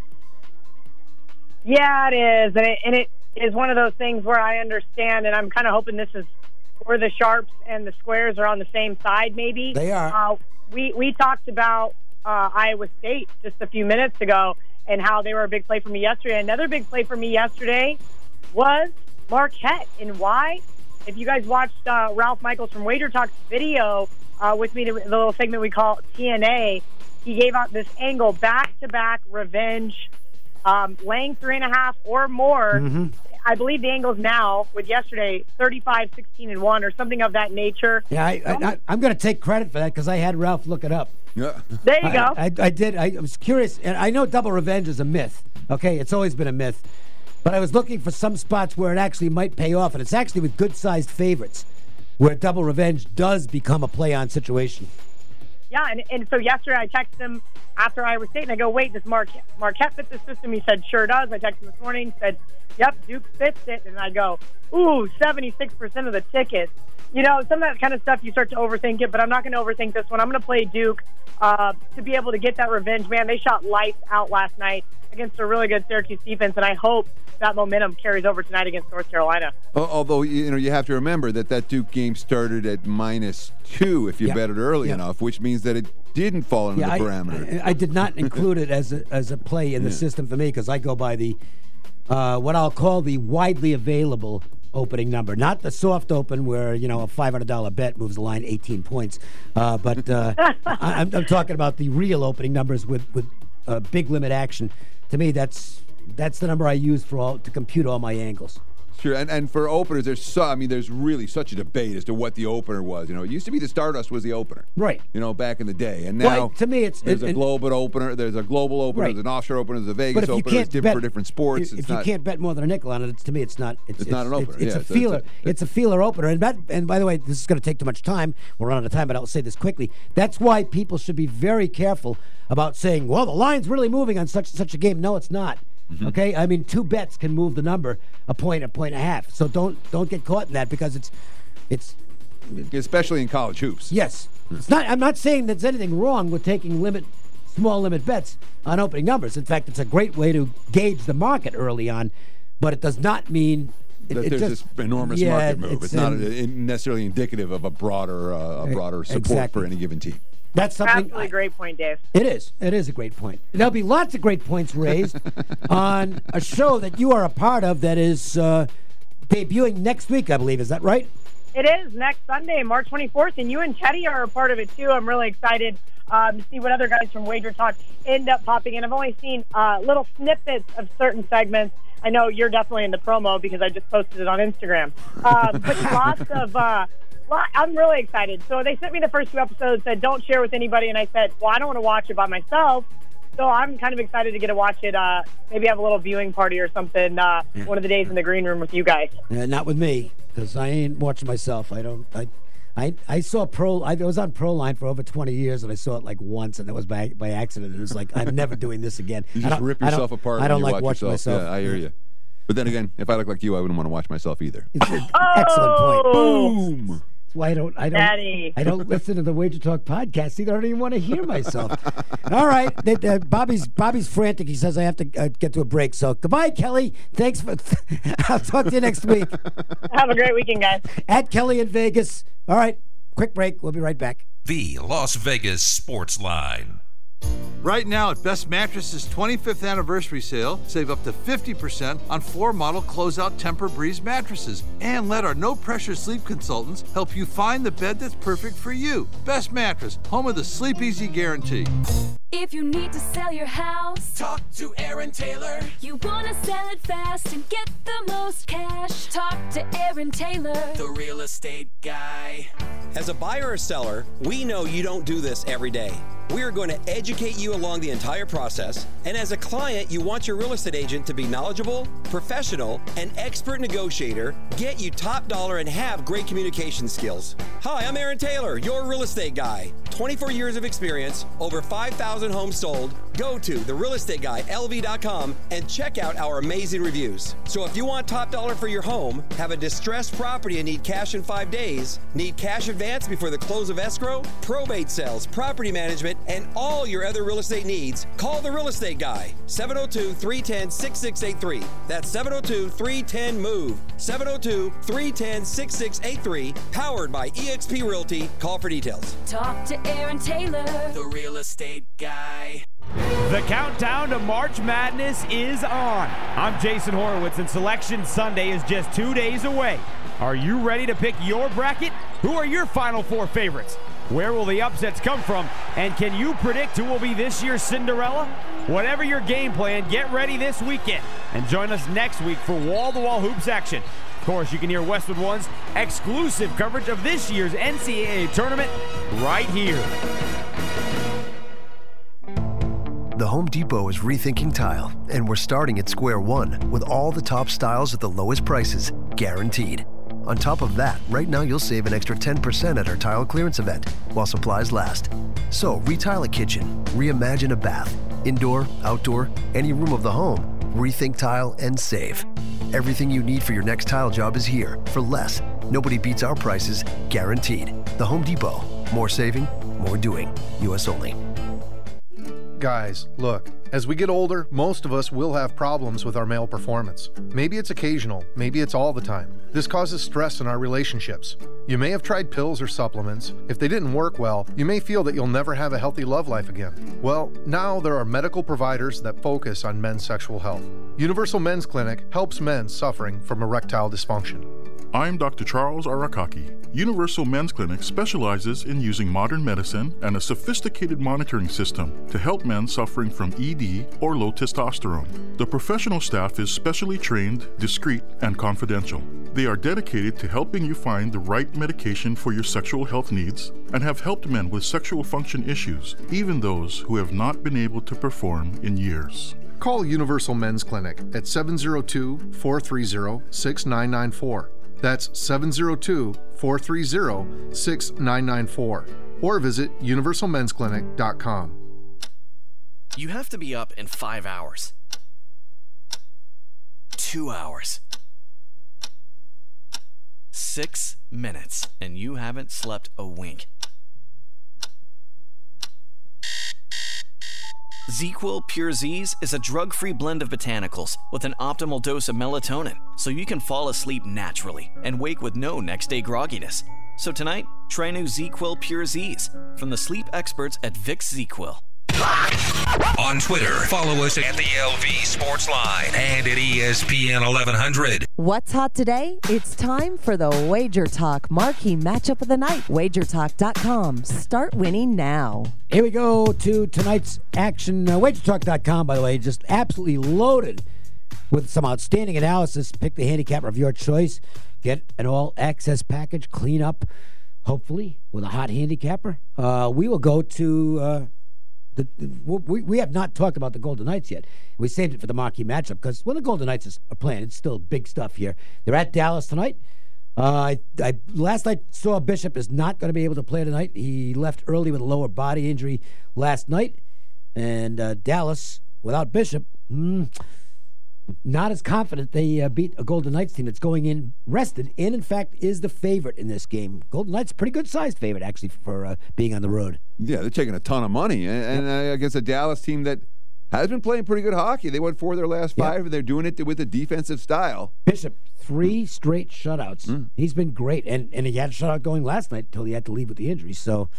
Yeah, it is. And it, and it is one of those things where I understand, and I'm kind of hoping this is where the sharps and the squares are on the same side, maybe. They are. Uh, we, we talked about uh, Iowa State just a few minutes ago and how they were a big play for me yesterday. Another big play for me yesterday was Marquette. And why? If you guys watched uh, Ralph Michaels from Wager Talk's video uh, with me, the, the little segment we call T N A, he gave out this angle, back-to-back revenge, um, laying three and a half or more. Mm-hmm. I believe the angle's now, with yesterday, thirty-five, sixteen, and one, or something of that nature. Yeah, I, I, I, I'm going to take credit for that because I had Ralph look it up. Yeah. There you I, go. I, I did. I was curious, and I know double revenge is a myth. Okay, it's always been a myth. But I was looking for some spots where it actually might pay off, and it's actually with good-sized favorites where double revenge does become a play-on situation. Yeah, and, and so yesterday I texted him after Iowa State, and I go, wait, does Marquette, Marquette fit the system? He said, sure does. I texted him this morning, said, yep, Duke fits it. And I go, ooh, seventy-six percent of the tickets. You know, some of that kind of stuff, you start to overthink it, but I'm not going to overthink this one. I'm going to play Duke uh, to be able to get that revenge. Man, they shot lights out last night against a really good Syracuse defense, and I hope that momentum carries over tonight against North Carolina. Although, you know, you have to remember that that Duke game started at minus two if you yeah. bet it early yeah. enough, which means that it didn't fall into yeah, the I, parameter. I, I did not include it as a, as a play in the yeah. system for me because I go by the uh, what I'll call the widely available opening number, not the soft open where, you know, a five hundred dollars bet moves the line eighteen points. Uh, but uh, I, I'm, I'm talking about the real opening numbers with, with uh, big limit action. To me, that's that's the number I use for all to compute all my angles. Sure, and, and for openers, there's so, I mean, there's really such a debate as to what the opener was. You know, it used to be the Stardust was the opener, right? You know, back in the day, and now well, to me, it's there's it, a global opener, there's a global opener, right. there's an offshore opener, there's a Vegas opener, it's different bet, for different sports. If, it's if not, you can't bet more than a nickel on it, it's, to me, it's not. It's, it's, it's not an opener. It's, it's yeah, a feeler. It's, it's, it's a feeler opener, and that. And by the way, this is going to take too much time. We're running out of time, but I'll say this quickly. That's why people should be very careful about saying, "Well, the line's really moving on such and such a game." No, it's not. Mm-hmm. Okay, I mean, two bets can move the number a point, a point and a half. So don't don't get caught in that because it's it's especially in college hoops. Yes, it's not. I'm not saying there's anything wrong with taking limit, small limit bets on opening numbers. In fact, it's a great way to gauge the market early on, but it does not mean it, that it there's just, this enormous yeah, market move. It's, it's not in, necessarily indicative of a broader uh, a broader support exactly. for any given team. That's something. Absolutely I, great point, Dave. It is. It is a great point. There'll be lots of great points raised on a show that you are a part of that is uh, debuting next week, I believe. Is that right? It is next Sunday, March twenty-fourth, and you and Teddy are a part of it too. I'm really excited um, to see what other guys from Wager Talk end up popping in. I've only seen uh, little snippets of certain segments. I know you're definitely in the promo because I just posted it on Instagram. Um, but lots of... Uh, I'm really excited. So they sent me the first two episodes, said don't share with anybody, and I said, well, I don't want to watch it by myself. So I'm kind of excited to get to watch it. Uh, maybe have a little viewing party or something uh, yeah. one of the days in the green room with you guys. Uh, not with me, because I ain't watching myself. I don't. I, I, I saw Pro. I was on Pro Line for over twenty years, and I saw it like once, and it was by by accident. It was like I'm never doing this again. You just rip yourself apart. I don't when you like watch watching yourself. myself. Yeah, I hear you. But then again, if I look like you, I wouldn't want to watch myself either. It's an excellent point. Boom. That's why I don't. I don't. Daddy. I don't listen to the Wager Talk podcast either. I don't even want to hear myself. All right, they, uh, Bobby's Bobby's frantic. He says I have to uh, get to a break. So goodbye, Kelly. Thanks for. I'll talk to you next week. Have a great weekend, guys. At Kelly in Vegas. All right, quick break. We'll be right back. The Las Vegas Sports Line. Right now at Best Mattresses' twenty-fifth anniversary sale, save up to fifty percent on floor model closeout Tempur-Breeze mattresses. And let our no-pressure sleep consultants help you find the bed that's perfect for you. Best Mattress, home of the Sleep Easy Guarantee. If you need to sell your house, talk to Aaron Taylor. You want to sell it fast and get the most cash, talk to Aaron Taylor, the real estate guy. As a buyer or seller, we know you don't do this every day. We are going to educate you along the entire process, and as a client, you want your real estate agent to be knowledgeable, professional, and expert negotiator, get you top dollar, and have great communication skills. Hi, I'm Aaron Taylor, your real estate guy. twenty-four years of experience, over five thousand homes sold. Go to the real estate guy L V dot com and check out our amazing reviews. So if you want top dollar for your home, have a distressed property and need cash in five days, need cash advance before the close of escrow, probate sales, property management, and all your other real estate needs, call the Real Estate Guy, seven oh two, three one oh, six six eight three. That's seven oh two, three one oh, MOVE, seven oh two, three one oh, six six eight three, powered by E X P Realty. Call for details. talk to Aaron Taylor, the Real Estate Guy. The countdown to March Madness is on. I'm Jason Horowitz, and Selection Sunday is just two days away. Are you ready to pick your bracket? Who are your Final Four favorites? Where will the upsets come from? And can you predict who will be this year's Cinderella? Whatever your game plan, get ready this weekend. And join us next week for wall-to-wall hoops action. Of course, you can hear Westwood One's exclusive coverage of this year's N C double A tournament right here. The Home Depot is rethinking tile, and we're starting at square one with all the top styles at the lowest prices, guaranteed. On top of that, right now you'll save an extra ten percent at our tile clearance event while supplies last. So retile a kitchen, reimagine a bath, indoor, outdoor, any room of the home, rethink tile and save. Everything you need for your next tile job is here for less. Nobody beats our prices, guaranteed. The Home Depot. More saving, more doing. U S only. Guys, look, as we get older, most of us will have problems with our male performance. Maybe it's occasional, maybe it's all the time. This causes stress in our relationships. You may have tried pills or supplements. If they didn't work well, you may feel that you'll never have a healthy love life again. Well, now there are medical providers that focus on men's sexual health. Universal Men's Clinic helps men suffering from erectile dysfunction. I'm Doctor Charles Arakaki. Universal Men's Clinic specializes in using modern medicine and a sophisticated monitoring system to help men suffering from E D or low testosterone. The professional staff is specially trained, discreet, and confidential. They are dedicated to helping you find the right medication for your sexual health needs and have helped men with sexual function issues, even those who have not been able to perform in years. Call Universal Men's Clinic at seven oh two, four three oh, six nine nine four. That's seven oh two, four three oh, six nine nine four. Or visit universal men's clinic dot com. You have to be up in five hours. Two hours. Six minutes, and you haven't slept a wink. ZzzQuil Pure Z's is a drug-free blend of botanicals with an optimal dose of melatonin, so you can fall asleep naturally and wake with no next-day grogginess. So tonight, try new ZzzQuil Pure Z's from the sleep experts at Vicks ZzzQuil. On Twitter, follow us at the L V Sports Line and at E S P N eleven hundred. What's hot today? It's time for the Wager Talk Marquee Matchup of the Night. wager talk dot com. Start winning now. Here we go to tonight's action. Uh, wager talk dot com, by the way, just absolutely loaded with some outstanding analysis. Pick the handicapper of your choice. Get an all-access package. Clean up, hopefully, with a hot handicapper. Uh, we will go to... Uh, The, the, we, we have not talked about the Golden Knights yet. We saved it for the marquee matchup because when the Golden Knights are playing, it's still big stuff here. They're at Dallas tonight. Uh, I, I last night saw Bishop is not going to be able to play tonight. He left early with a lower body injury last night. And uh, Dallas, without Bishop, hmm, not as confident they uh, beat a Golden Knights team that's going in rested and, in fact, is the favorite in this game. Golden Knights, pretty good-sized favorite, actually, for uh, being on the road. Yeah, they're taking a ton of money. And, and uh, against a Dallas team that has been playing pretty good hockey. They won four of their last five, yep. and they're doing it with a defensive style. Bishop, three straight shutouts. Mm. He's been great. And, and he had a shutout going last night until he had to leave with the injury. So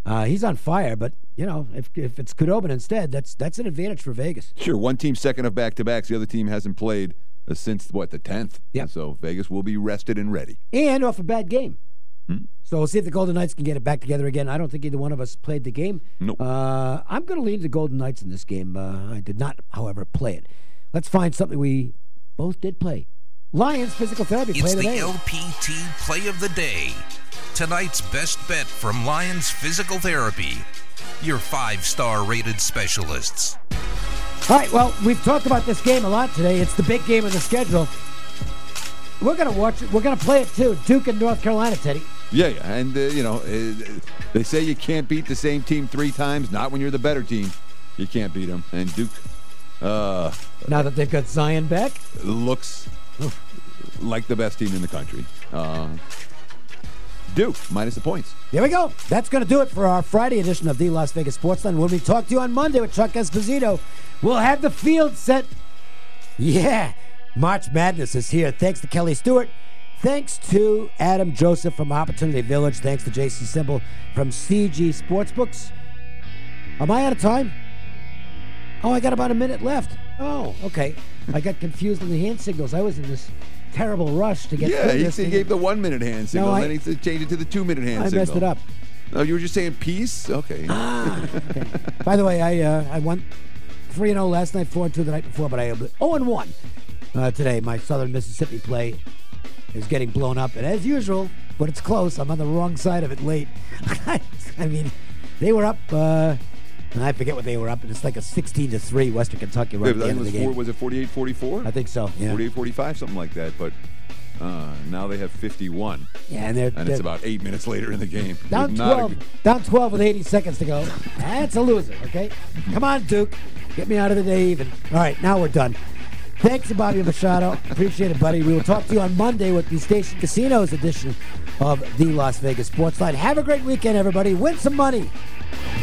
Uh, he's on fire, but, you know, if if it's Khudobin instead, that's that's an advantage for Vegas. Sure, one team second of back-to-backs. The other team hasn't played uh, since, what, the tenth? Yeah. So Vegas will be rested and ready. And off a bad game. Hmm. So we'll see if the Golden Knights can get it back together again. I don't think either one of us played the game. Nope. Uh, I'm going to lean the Golden Knights in this game. Uh, I did not, however, play it. Let's find something we both did play. Lions Physical Therapy play It's of the the day. L P T Play of the Day. Tonight's best bet from Lions Physical Therapy. Your five-star rated specialists. All right, well, we've talked about this game a lot today. It's the big game of the schedule. We're going to watch it. We're going to play it, too. Duke and North Carolina, Teddy. Yeah, yeah. And, uh, you know, uh, they say you can't beat the same team three times. Not when you're the better team. You can't beat them. And Duke, uh, now that they've got Zion back, looks like the best team in the country. Uh, Duke, minus the points. There we go. That's going to do it for our Friday edition of the Las Vegas Sportsline. When we talk to you on Monday with Chuck Esposito, we'll have the field set. Yeah, March Madness is here. Thanks to Kelly Stewart. Thanks to Adam Joseph from Opportunity Village. Thanks to Jason Simple from C G Sportsbooks. Am I out of time? Oh, I got about a minute left. Oh, okay. I got confused in the hand signals. I was in this terrible rush to get yeah, through he, this he thing. gave the one-minute hand signal, No, I- and then he changed it to the two-minute hand I signal. messed it up. Oh, you were just saying peace? Okay. Ah, okay. By the way, I uh, I won three and oh last night, four and two the night before, but I oh and one uh, today. My Southern Mississippi play is getting blown up, and as usual, but it's close. I'm on the wrong side of it late. I mean, they were up. Uh, I forget what they were up, and it's like a sixteen to three Western Kentucky right Wait, at the I end think of it the was, game. four, was it forty-eight forty-four? I think so. Yeah. forty-eight forty-five, something like that. But uh, now they have fifty-one. Yeah, and they're, and they're it's about eight minutes later in the game. down With not a twelve. good- Down twelve with eighty seconds to go. That's a loser. Okay, come on, Duke, get me out of the day even. All right, now we're done. Thanks to Bobby Machado. Appreciate it, buddy. We will talk to you on Monday with the Station Casinos edition of the Las Vegas Sportsline. Have a great weekend, everybody. Win some money.